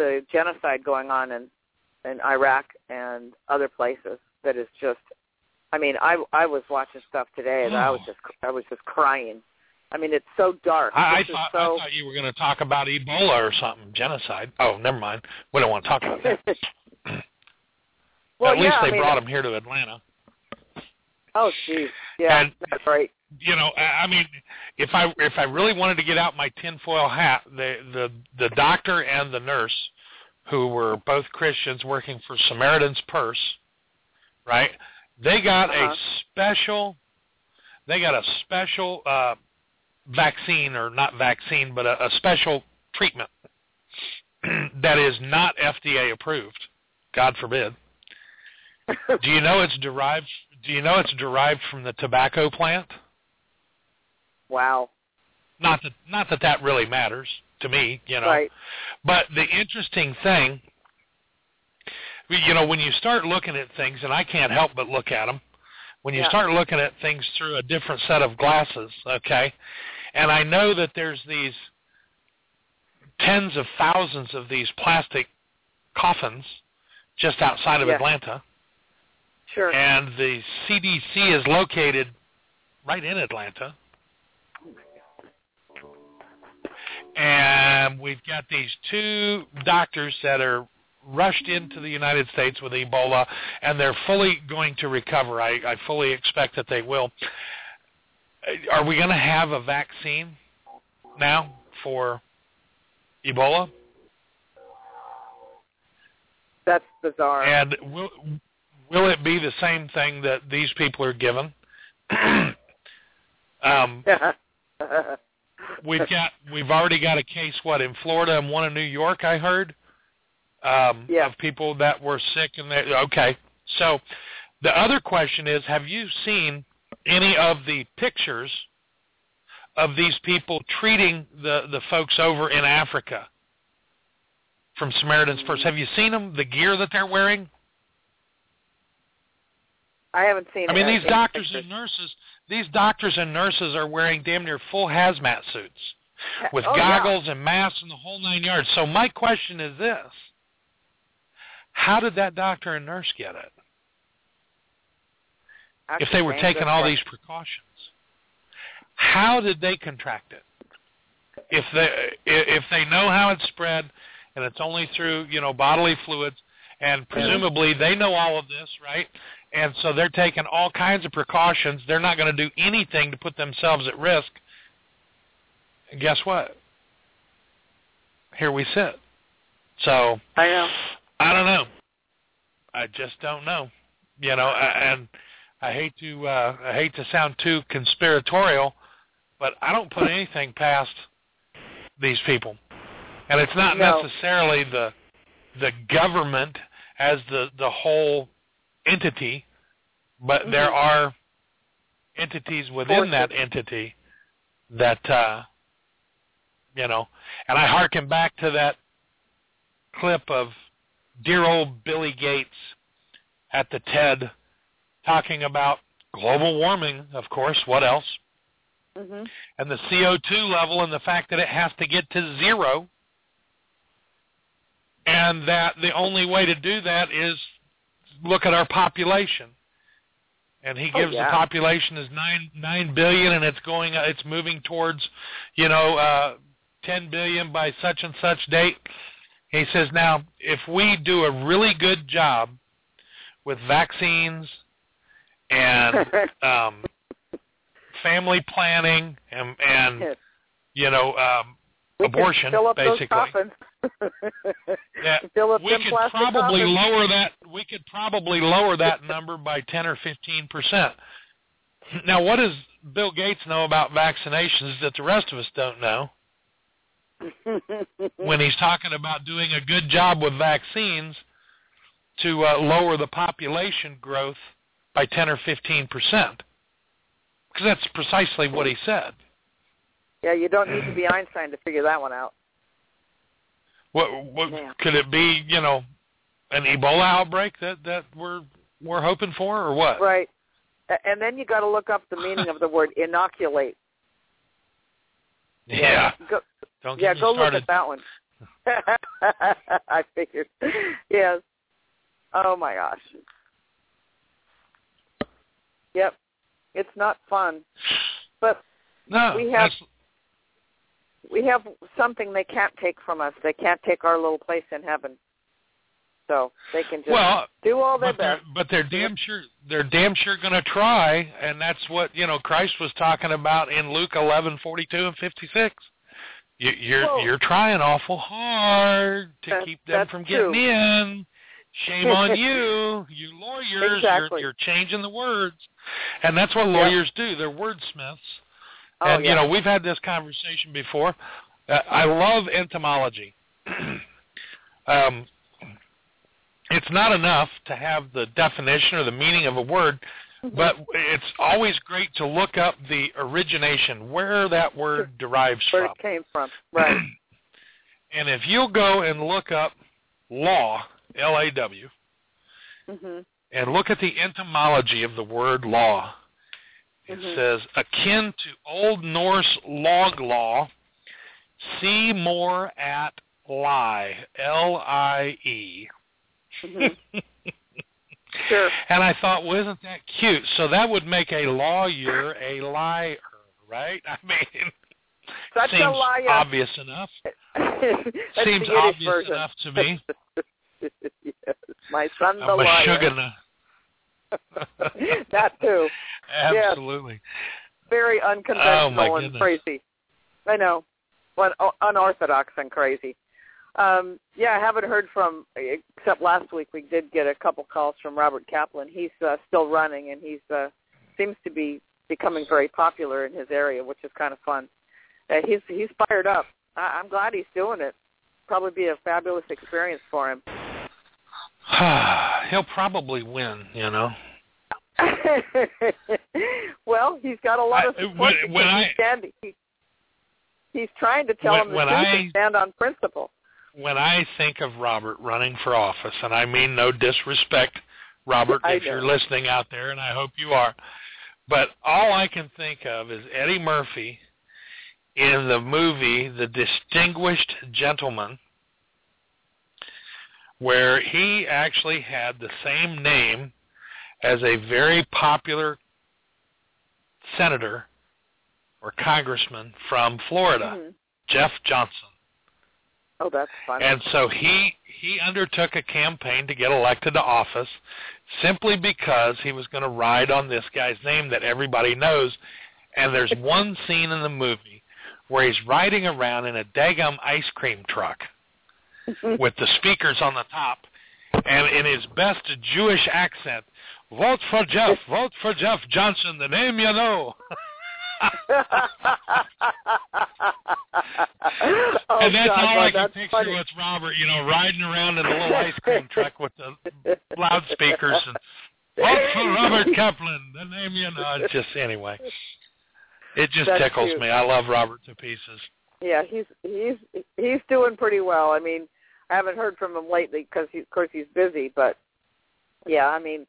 [SPEAKER 3] genocide going on in Iraq and other places that is just I mean, I was watching stuff today and I was just crying. I mean, it's so dark.
[SPEAKER 2] I thought you were going to talk about Ebola or something, genocide. Oh, never mind. We don't want to talk about that.
[SPEAKER 3] Well,
[SPEAKER 2] at least they brought them here to Atlanta.
[SPEAKER 3] Oh, geez. Yeah,
[SPEAKER 2] and,
[SPEAKER 3] that's right.
[SPEAKER 2] You know, I mean, if I really wanted to get out my tinfoil hat, the doctor and the nurse, who were both Christians working for Samaritan's Purse, right? They got a special vaccine, or not vaccine, but a special treatment that is not FDA approved. God forbid. Do you know it's derived from the tobacco plant?
[SPEAKER 3] Wow.
[SPEAKER 2] Not that really matters to me, you know.
[SPEAKER 3] Right.
[SPEAKER 2] But the interesting thing, you know, when you start looking at things, and I can't help but look at them, when you start looking at things through a different set of glasses, okay, and I know that there's these tens of thousands of these plastic coffins just outside of Atlanta.
[SPEAKER 3] Sure.
[SPEAKER 2] And the CDC is located right in Atlanta. And we've got these two doctors that are rushed into the United States with Ebola, and they're fully going to recover. I fully expect that they will. Are we going to have a vaccine now for Ebola?
[SPEAKER 3] That's bizarre.
[SPEAKER 2] And will it be the same thing that these people are given? We've already got a case, in Florida and one in New York, I heard, of people that were sick. Okay. So the other question is, have you seen any of the pictures of these people treating the folks over in Africa from Samaritan's Purse? Have you seen them, the gear that they're wearing?
[SPEAKER 3] I haven't seen it.
[SPEAKER 2] I mean, these doctors and nurses are wearing damn near full hazmat suits with goggles and masks and the whole 9 yards. So my question is this: how did that doctor and nurse get it? If they were taking all these precautions, how did they contract it? If they know how it's spread and it's only through, you know, bodily fluids, and presumably they know all of this, right? And so they're taking all kinds of precautions. They're not going to do anything to put themselves at risk. And guess what? Here we sit. So
[SPEAKER 3] I
[SPEAKER 2] don't know. I just don't know. You know, and I hate to sound too conspiratorial, but I don't put anything past these people. And it's not necessarily the government as the whole entity, but there are entities within that entity that, you know, and I hearken back to that clip of dear old Billy Gates at the TED talking about global warming, of course, what else? And the CO2 level and the fact that it has to get to zero, and that the only way to do that is look at our population. And he gives the population is 9 billion, and it's moving towards, you know, 10 billion by such and such date. He says, now, if we do a really good job with vaccines and family planning and you know, abortion, basically. We could probably lower that number by 10 or 15%. Now, what does Bill Gates know about vaccinations that the rest of us don't know? When he's talking about doing a good job with vaccines to lower the population growth by 10 or 15%. Because that's precisely what he said.
[SPEAKER 3] Yeah, you don't need to be Einstein to figure that one out.
[SPEAKER 2] What could it be? You know, an Ebola outbreak that we're hoping for, or what?
[SPEAKER 3] Right, and then you got to look up the meaning of the word inoculate.
[SPEAKER 2] Yeah. Don't get me
[SPEAKER 3] go
[SPEAKER 2] started.
[SPEAKER 3] Look at that one. I figured. Yes. Oh my gosh. Yep. It's not fun. But
[SPEAKER 2] no,
[SPEAKER 3] we have something they can't take from us. They can't take our little place in heaven. So they can just do all their best.
[SPEAKER 2] But they're damn sure going to try, and that's what Christ was talking about in Luke 11:42 and 56. You're trying awful hard to keep them from getting in. Shame on you, you lawyers.
[SPEAKER 3] Exactly.
[SPEAKER 2] You're changing the words, and that's what lawyers do. They're wordsmiths. And we've had this conversation before. I love entomology. It's not enough to have the definition or the meaning of a word, but it's always great to look up the origination, where that word derives
[SPEAKER 3] where
[SPEAKER 2] from.
[SPEAKER 3] Where it came from, right.
[SPEAKER 2] And if you'll go and look up law, L-A-W, and look at the etymology of the word law, it says, akin to Old Norse log law, see more at lie, L-I-E.
[SPEAKER 3] Sure.
[SPEAKER 2] And I thought, well, isn't that cute? So that would make a lawyer a liar, right? I mean,
[SPEAKER 3] such
[SPEAKER 2] seems
[SPEAKER 3] a liar.
[SPEAKER 2] Obvious enough. Seems obvious
[SPEAKER 3] version.
[SPEAKER 2] Enough to me.
[SPEAKER 3] Yes, my son the
[SPEAKER 2] I'm a
[SPEAKER 3] liar.
[SPEAKER 2] sugar.
[SPEAKER 3] That too.
[SPEAKER 2] Absolutely.
[SPEAKER 3] Yes. Very unconventional and crazy. I know. Well, unorthodox and crazy. I haven't heard from, except last week we did get a couple calls from Robert Kaplan. He's still running, and he's seems to be becoming very popular in his area, which is kind of fun. He's fired up. I'm glad he's doing it. Probably be a fabulous experience for him.
[SPEAKER 2] He'll probably win,
[SPEAKER 3] Well, he's got a lot of support. He's trying to tell him the truth and stand on principle.
[SPEAKER 2] When I think of Robert running for office, and I mean no disrespect, Robert, if you're listening out there, and I hope you are, but all I can think of is Eddie Murphy in the movie The Distinguished Gentleman, where he actually had the same name as a very popular senator or congressman from Florida, Jeff Johnson.
[SPEAKER 3] Oh, that's funny.
[SPEAKER 2] And so he undertook a campaign to get elected to office simply because he was going to ride on this guy's name that everybody knows. And there's one scene in the movie where he's riding around in a daggum ice cream truck with the speakers on the top, and in his best Jewish accent, vote for Jeff Johnson, the name you know. And that's all I can picture with Robert, riding around in a little ice cream truck with the loudspeakers and vote for Robert Kaplan, the name you know. It's just, anyway, it just tickles me. I love Robert to pieces.
[SPEAKER 3] Yeah, he's doing pretty well. I mean, I haven't heard from him lately because, of course, he's busy. But yeah, I mean,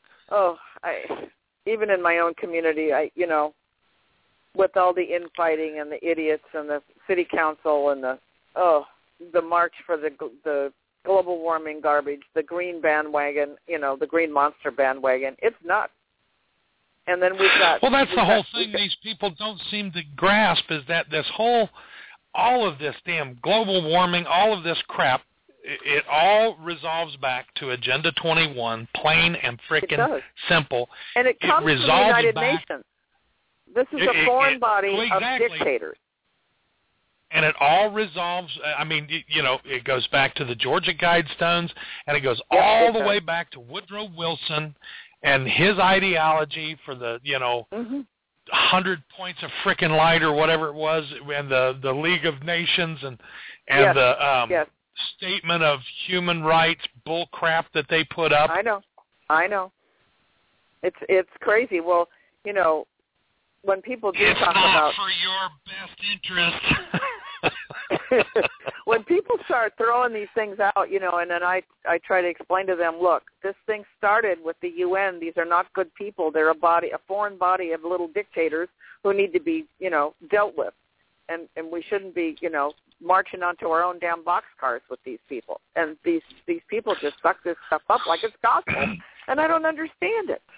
[SPEAKER 3] even in my own community, with all the infighting and the idiots and the city council and the march for the global warming garbage, the green bandwagon, the green monster bandwagon, it's nuts. And then we've got...
[SPEAKER 2] Well, that's the whole thing these people don't seem to grasp, is that all of this damn global warming, all of this crap, it all resolves back to Agenda 21, plain and frickin' simple.
[SPEAKER 3] And it comes from the United Nations. This is a foreign body of dictators.
[SPEAKER 2] And it all resolves, I mean, it goes back to the Georgia Guidestones, and it goes all the way back to Woodrow Wilson and his ideology for the, 100 points of frickin' light or whatever it was, and the League of Nations and the statement of human rights bull crap that they put up.
[SPEAKER 3] I know. It's crazy. Well, when people do talk about...
[SPEAKER 2] It's not for your best interest.
[SPEAKER 3] When people start throwing these things out, and then I try to explain to them, look, this thing started with the UN. These are not good people. They're a foreign body of little dictators who need to be, dealt with. And we shouldn't be, marching onto our own damn boxcars with these people. And these people just suck this stuff up like it's gospel. And I don't understand it.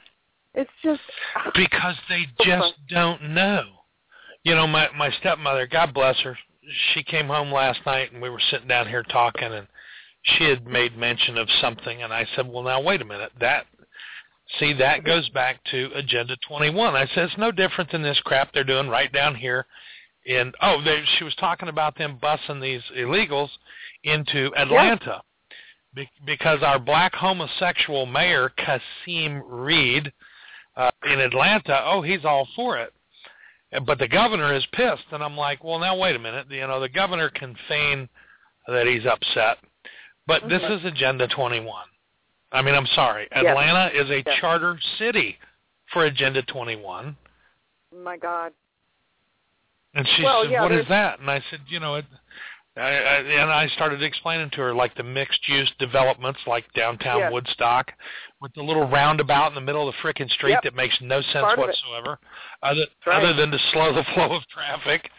[SPEAKER 3] It's just
[SPEAKER 2] because they just don't know. You know, my stepmother, God bless her, she came home last night and we were sitting down here talking, and she had made mention of something, and I said, well, now wait a minute, that goes back to Agenda 21. I said, it's no different than this crap they're doing right down here in, she was talking about them busing these illegals into Atlanta. Yeah. Because our black homosexual mayor, Kasim Reed, in Atlanta, he's all for it. But the governor is pissed, and I'm like, well, now wait a minute. You know, the governor can feign that he's upset, but this is Agenda 21. I mean, I'm sorry. Atlanta is a charter city for Agenda 21.
[SPEAKER 3] My God.
[SPEAKER 2] And she said, what is that? And I said, you know, and I started explaining to her, like, the mixed-use developments like downtown Woodstock with the little roundabout in the middle of the frickin' street that makes no sense whatsoever other than to slow the flow of traffic.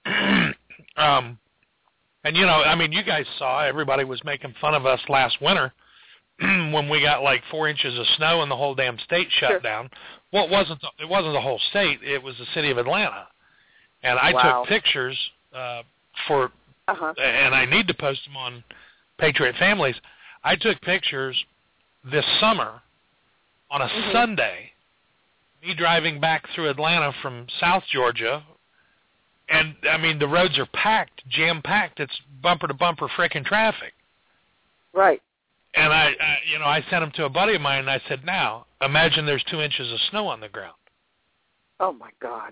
[SPEAKER 2] And, you know, I mean, you guys saw everybody was making fun of us last winter when we got like 4 inches of snow and the whole damn state shut down. Well, it wasn't the whole state. It was the city of Atlanta. And I took pictures and I need to post them on Patriot Families. I took pictures this summer on a Sunday, me driving back through Atlanta from South Georgia, and, I mean, the roads are packed, jam-packed. It's bumper-to-bumper frickin' traffic.
[SPEAKER 3] Right.
[SPEAKER 2] And I sent them to a buddy of mine, and I said, now, imagine there's 2 inches of snow on the ground.
[SPEAKER 3] Oh, my God.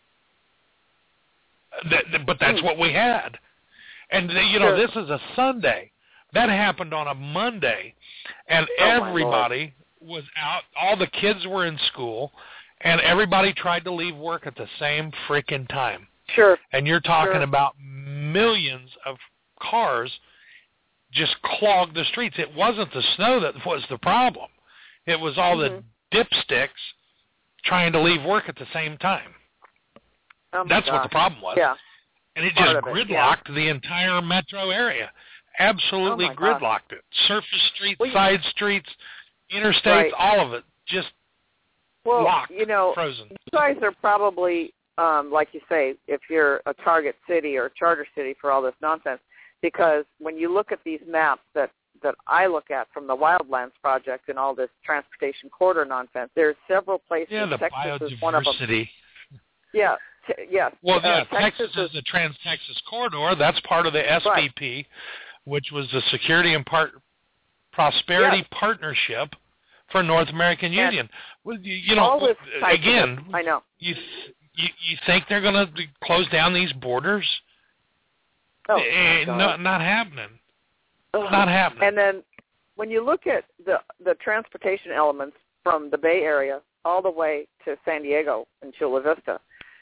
[SPEAKER 2] But that's what we had. And, you know, this is a Sunday. That happened on a Monday, and everybody was out. All the kids were in school, and everybody tried to leave work at the same freaking time.
[SPEAKER 3] Sure.
[SPEAKER 2] And you're talking about millions of cars just clogged the streets. It wasn't the snow that was the problem. It was all the dipsticks trying to leave work at the same time. That's what the problem was.
[SPEAKER 3] Yeah.
[SPEAKER 2] And it just gridlocked the entire metro area. Absolutely gridlocked it. Surface streets, side streets, interstates, all of it just locked,
[SPEAKER 3] you know,
[SPEAKER 2] frozen.
[SPEAKER 3] You guys are probably, like you say, if you're a target city or a charter city for all this nonsense, because when you look at these maps that I look at from the Wildlands Project and all this transportation corridor nonsense, there's several places.
[SPEAKER 2] Yeah, the
[SPEAKER 3] Texas
[SPEAKER 2] biodiversity.
[SPEAKER 3] Is one of them. Yeah. Yes.
[SPEAKER 2] Well, Texas is the Trans-Texas Corridor. That's part of the SPP, which was the Security and Prosperity Partnership for North American Union. Well, you know, again,
[SPEAKER 3] I know.
[SPEAKER 2] You think they're going to close down these borders?
[SPEAKER 3] Oh,
[SPEAKER 2] not happening. Not happening.
[SPEAKER 3] And then when you look at the transportation elements from the Bay Area all the way to San Diego and Chula Vista,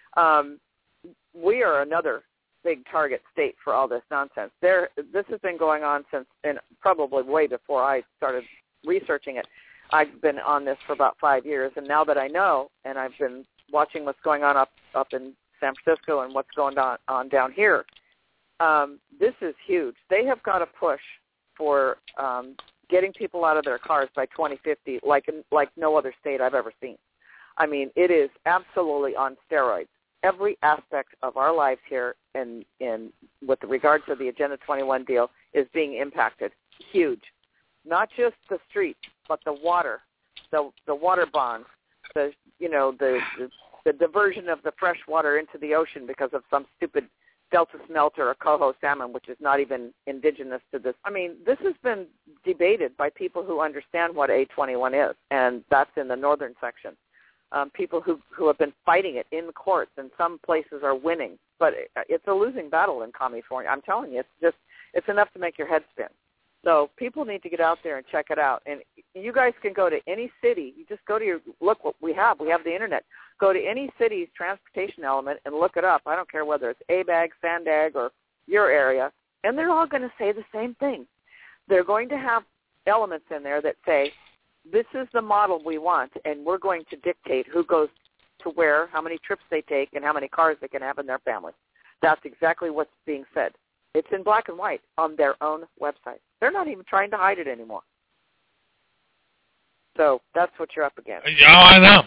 [SPEAKER 3] we are another big target state for all this nonsense. This has been going on since, and probably way before I started researching it. I've been on this for about 5 years, and now that I know, and I've been watching what's going on up in San Francisco and what's going on down here, this is huge. They have got to push for getting people out of their cars by 2050 like no other state I've ever seen. I mean, it is absolutely on steroids. Every aspect of our lives here in with regard to the Agenda 21 deal is being impacted. Huge. Not just the streets, but the water, the water bonds, the diversion of the fresh water into the ocean because of some stupid Delta smelt or a coho salmon, which is not even indigenous to this. I mean, this has been debated by people who understand what A21 is, and that's in the northern section. People who have been fighting it in the courts, and some places are winning. But it's a losing battle in California. I'm telling you, it's enough to make your head spin. So people need to get out there and check it out. And you guys can go to any city. You just go to look what we have. We have the Internet. Go to any city's transportation element and look it up. I don't care whether it's ABAG, Sandag, or your area. And they're all going to say the same thing. They're going to have elements in there that say, this is the model we want, and we're going to dictate who goes to where, how many trips they take, and how many cars they can have in their family. That's exactly what's being said. It's in black and white on their own website. They're not even trying to hide it anymore. So that's what you're up against.
[SPEAKER 2] Oh, I know.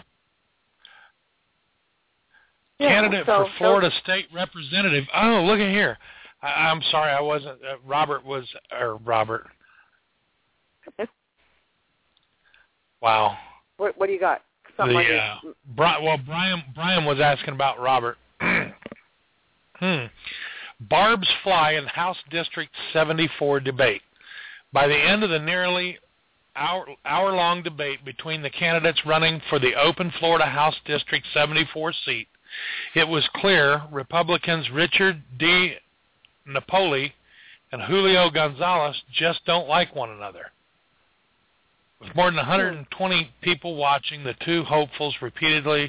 [SPEAKER 3] Yeah,
[SPEAKER 2] Candidate for Florida State Representative. Oh, look at here. I'm sorry, I wasn't. Robert. Wow.
[SPEAKER 3] What do you got?
[SPEAKER 2] Brian was asking about Robert. Barbs fly in House District 74 debate. By the end of the nearly hour-long debate between the candidates running for the open Florida House District 74 seat, it was clear Republicans Richard D. Napoli and Julio Gonzalez just don't like one another. With more than 120 people watching, the two hopefuls repeatedly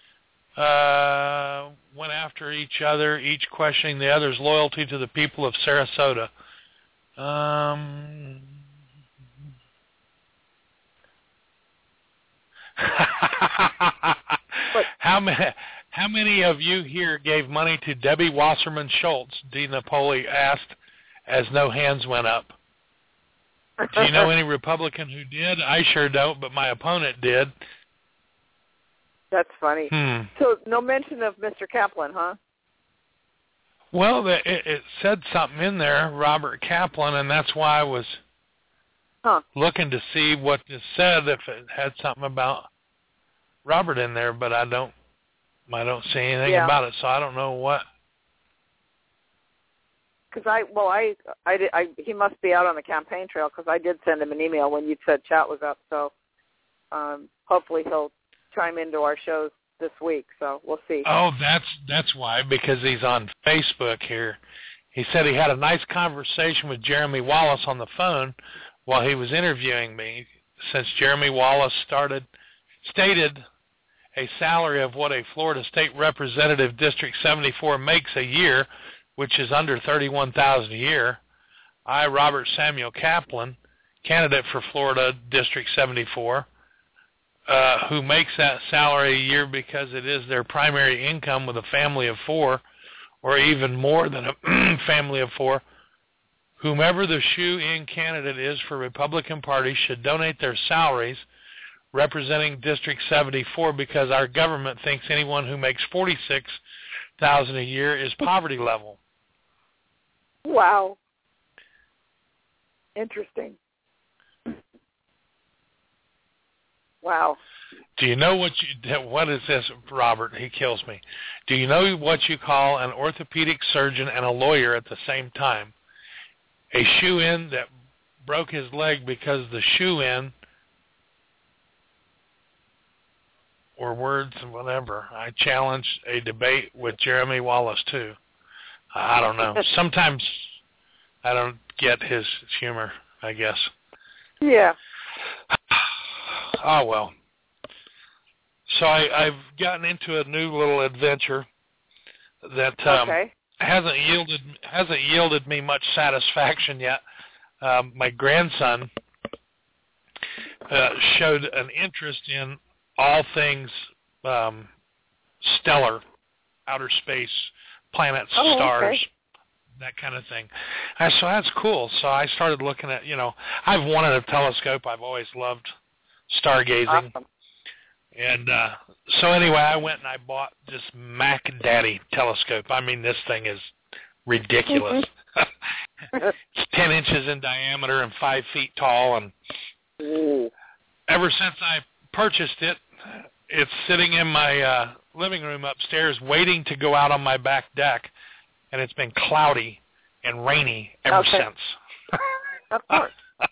[SPEAKER 2] went after each other, each questioning the other's loyalty to the people of Sarasota. How many of you here gave money to Debbie Wasserman Schultz? D. Napoli asked as no hands went up. Do you know any Republican who did? I sure don't, but my opponent did.
[SPEAKER 3] That's funny. So no mention of Mr. Kaplan, huh?
[SPEAKER 2] Well, it said something in there, Robert Kaplan, and that's why I was looking to see what it said, if it had something about Robert in there, but I don't see anything about it, so I don't know what.
[SPEAKER 3] Because he must be out on the campaign trail, because I did send him an email when you said chat was up, so hopefully he'll chime into our shows this week, so we'll see.
[SPEAKER 2] Oh, that's why, because he's on Facebook here. He said he had a nice conversation with Jeremy Wallace on the phone while he was interviewing me, since Jeremy Wallace stated a salary of what a Florida State Representative District 74 makes a year, which is under $31,000 a year. I, Robert Samuel Kaplan, candidate for Florida District 74, who makes that salary a year because it is their primary income with a family of 4, or even more than a family of 4. Whomever the shoe-in candidate is for Republican Party should donate their salaries representing District 74, because our government thinks anyone who makes $46,000 a year is poverty level.
[SPEAKER 3] Wow. Interesting. Wow.
[SPEAKER 2] Do you know what is this, Robert? He kills me. Do you know what you call an orthopedic surgeon and a lawyer at the same time? A shoe-in that broke his leg because the shoe-in, or words and whatever. I challenged a debate with Jeremy Wallace, too. I don't know. Sometimes I don't get his humor, I guess.
[SPEAKER 3] Yeah.
[SPEAKER 2] Oh, well. So I've gotten into a new little adventure that hasn't yielded me much satisfaction yet. My grandson showed an interest in all things stellar, outer space, planets, stars, that kind of thing. So that's cool. So I started looking at, I've wanted a telescope. I've always loved stargazing.
[SPEAKER 3] Awesome.
[SPEAKER 2] And so anyway, I went and I bought this Mac Daddy telescope. I mean, this thing is ridiculous. It's 10 inches in diameter and 5 feet tall. And ever since I purchased it, it's sitting in my living room upstairs waiting to go out on my back deck, and it's been cloudy and rainy ever since.
[SPEAKER 3] Of course.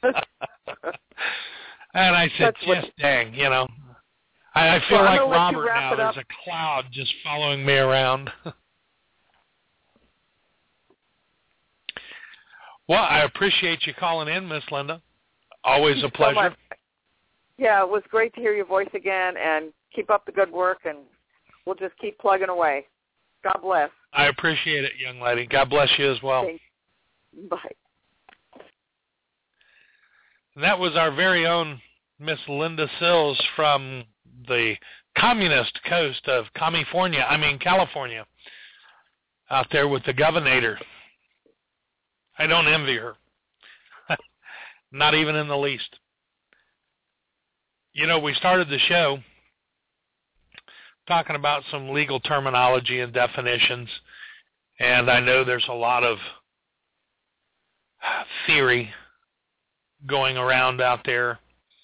[SPEAKER 2] And I said, dang, I feel like Robert now. There's a cloud just following me around. Well, I appreciate you calling in, Miss Linda. Always a pleasure.
[SPEAKER 3] So much. Yeah, it was great to hear your voice again, and keep up the good work, and we'll just keep plugging away. God bless.
[SPEAKER 2] I appreciate it, young lady. God bless you as well.
[SPEAKER 3] Thanks. Bye.
[SPEAKER 2] And that was our very own Miss Linda Sills from the communist coast of California, out there with the governor. I don't envy her. Not even in the least. We started the show talking about some legal terminology and definitions, and I know there's a lot of theory going around out there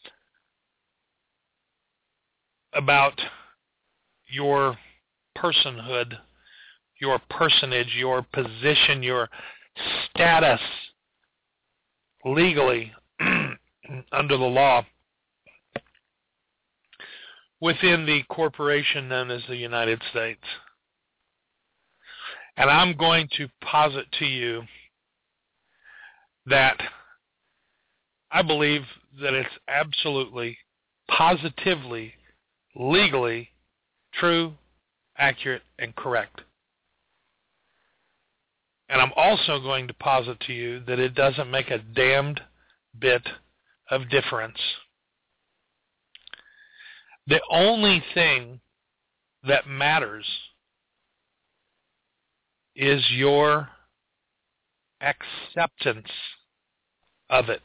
[SPEAKER 2] about your personhood, your personage, your position, your status legally under the law within the corporation known as the United States. And I'm going to posit to you that I believe that it's absolutely, positively, legally true, accurate, and correct. And I'm also going to posit to you that it doesn't make a damned bit of difference. The only thing that matters is your acceptance of it.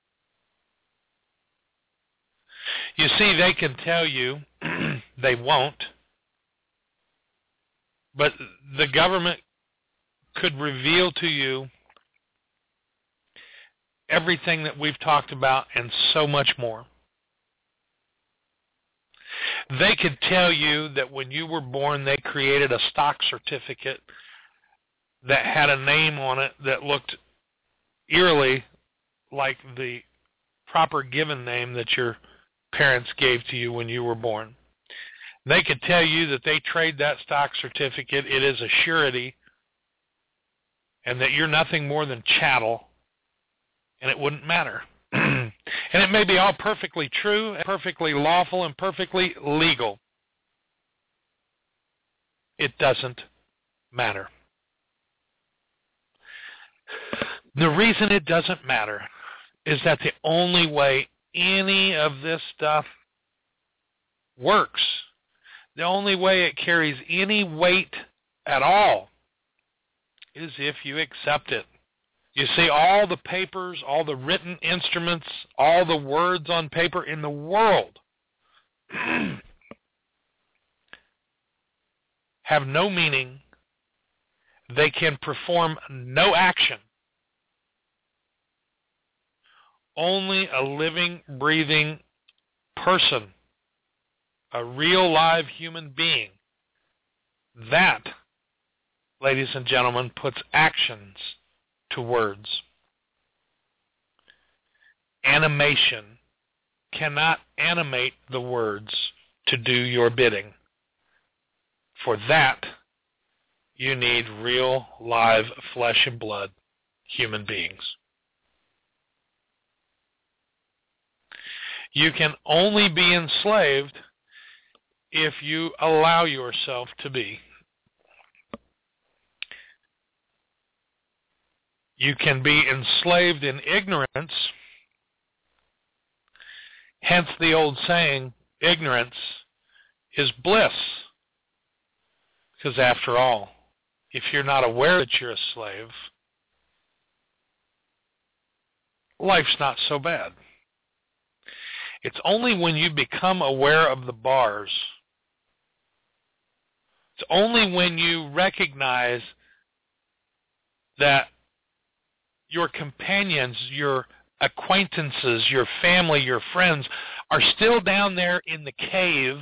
[SPEAKER 2] You see, they can tell you they won't, but the government could reveal to you everything that we've talked about and so much more. They could tell you that when you were born, they created a stock certificate that had a name on it that looked eerily like the proper given name that your parents gave to you when you were born. They could tell you that they trade that stock certificate, it is a surety, and that you're nothing more than chattel, and it wouldn't matter. And it may be all perfectly true, perfectly lawful, and perfectly legal. It doesn't matter. The reason it doesn't matter is that the only way any of this stuff works, the only way it carries any weight at all, is if you accept it. You see, all the papers, all the written instruments, all the words on paper in the world have no meaning. They can perform no action. Only a living, breathing person, a real live human being, that, ladies and gentlemen, puts actions to words. Animation cannot animate the words to do your bidding. For that, you need real, live, flesh and blood human beings. You can only be enslaved if you allow yourself to be. You can be enslaved in ignorance, hence the old saying, ignorance is bliss. Because after all, if you're not aware that you're a slave, life's not so bad. It's only when you become aware of the bars, it's only when you recognize that your companions, your acquaintances, your family, your friends are still down there in the cave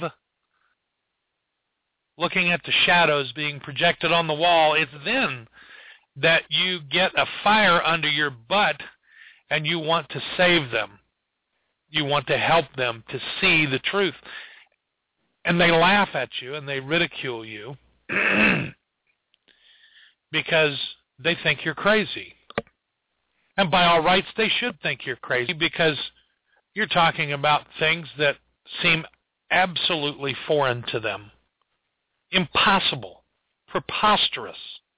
[SPEAKER 2] looking at the shadows being projected on the wall. It's then that you get a fire under your butt and you want to save them. You want to help them to see the truth. And they laugh at you and they ridicule you because they think you're crazy. And by all rights, they should think you're crazy because you're talking about things that seem absolutely foreign to them. Impossible. Preposterous.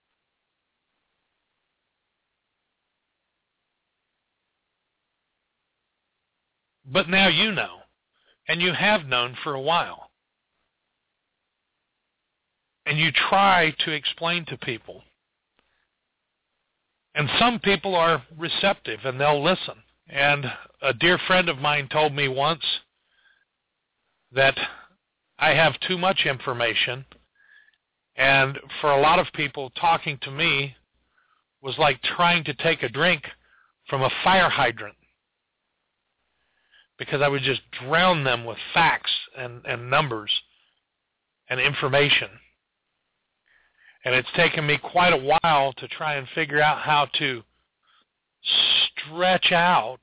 [SPEAKER 2] But now you know, and you have known for a while. And you try to explain to people. And some people are receptive and they'll listen. And a dear friend of mine told me once that I have too much information, and for a lot of people, talking to me was like trying to take a drink from a fire hydrant, because I would just drown them with facts and numbers and information. And it's taken me quite a while to try and figure out how to stretch out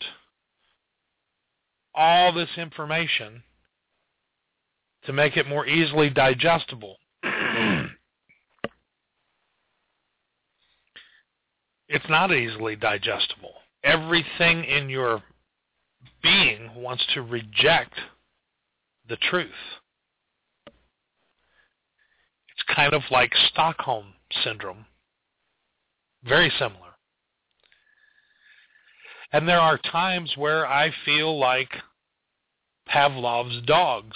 [SPEAKER 2] all this information to make it more easily digestible. It's not easily digestible. Everything in your being wants to reject the truth. It's kind of like Stockholm Syndrome. Very similar. And there are times where I feel like Pavlov's dogs.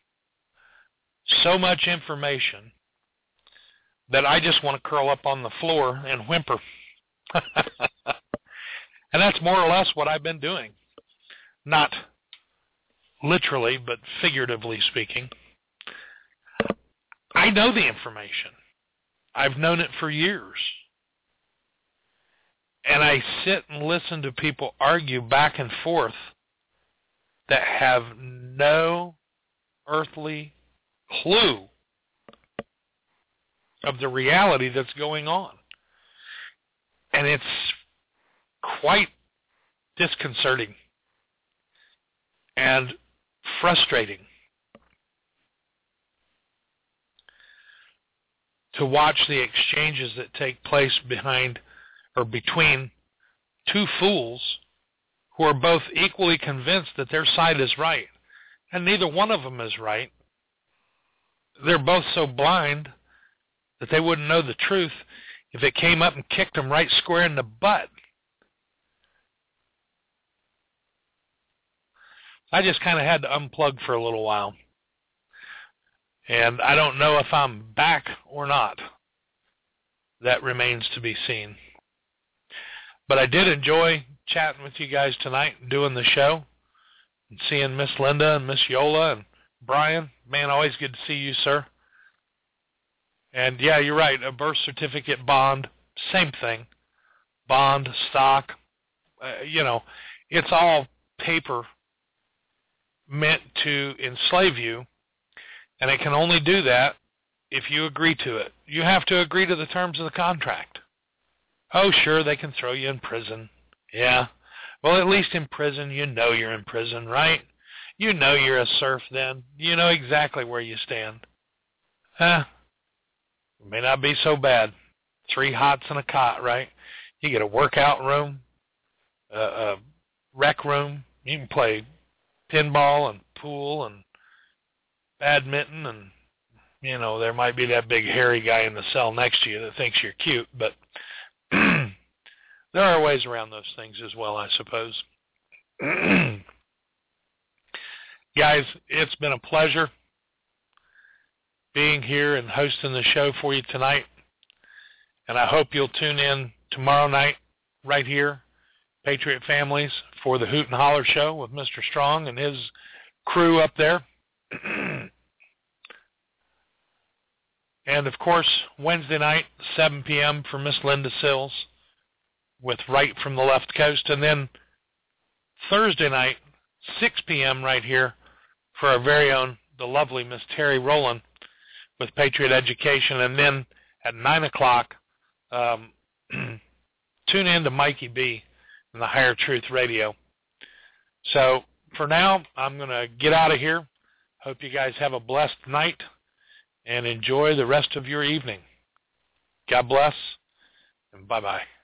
[SPEAKER 2] So much information that I just want to curl up on the floor and whimper. And that's more or less what I've been doing. Not literally, but figuratively speaking. I know the information. I've known it for years. And I sit and listen to people argue back and forth that have no earthly clue of the reality that's going on. And it's quite disconcerting and frustrating to watch the exchanges that take place behind or between two fools who are both equally convinced that their side is right, and neither one of them is right. They're both so blind that they wouldn't know the truth if it came up and kicked them right square in the butt. I just kind of had to unplug for a little while. And I don't know if I'm back or not. That remains to be seen. But I did enjoy chatting with you guys tonight and doing the show. And seeing Miss Linda and Miss Yola and Brian. Man, always good to see you, sir. And yeah, you're right. A birth certificate, bond, same thing. Bond, stock, it's all paper meant to enslave you. And it can only do that if you agree to it. You have to agree to the terms of the contract. Oh, sure, they can throw you in prison. Yeah. Well, at least in prison, you know you're in prison, right? You know you're a serf then. You know exactly where you stand. It may not be so bad. 3 hots and a cot, right? You get a workout room, a rec room. You can play pinball and pool and badminton, and there might be that big hairy guy in the cell next to you that thinks you're cute, but there are ways around those things as well, I suppose. Guys, it's been a pleasure being here and hosting the show for you tonight, and I hope you'll tune in tomorrow night right here, Patriot Families, for the Hoot and Holler Show with Mr. Strong and his crew up there. And, of course, Wednesday night, 7 p.m. for Miss Linda Sills with Right from the Left Coast. And then Thursday night, 6 p.m. right here for our very own, the lovely Miss Terry Rowland with Patriot Education. And then at 9 o'clock, tune in to Mikey B and the Higher Truth Radio. So for now, I'm going to get out of here. Hope you guys have a blessed night and enjoy the rest of your evening. God bless, and bye-bye.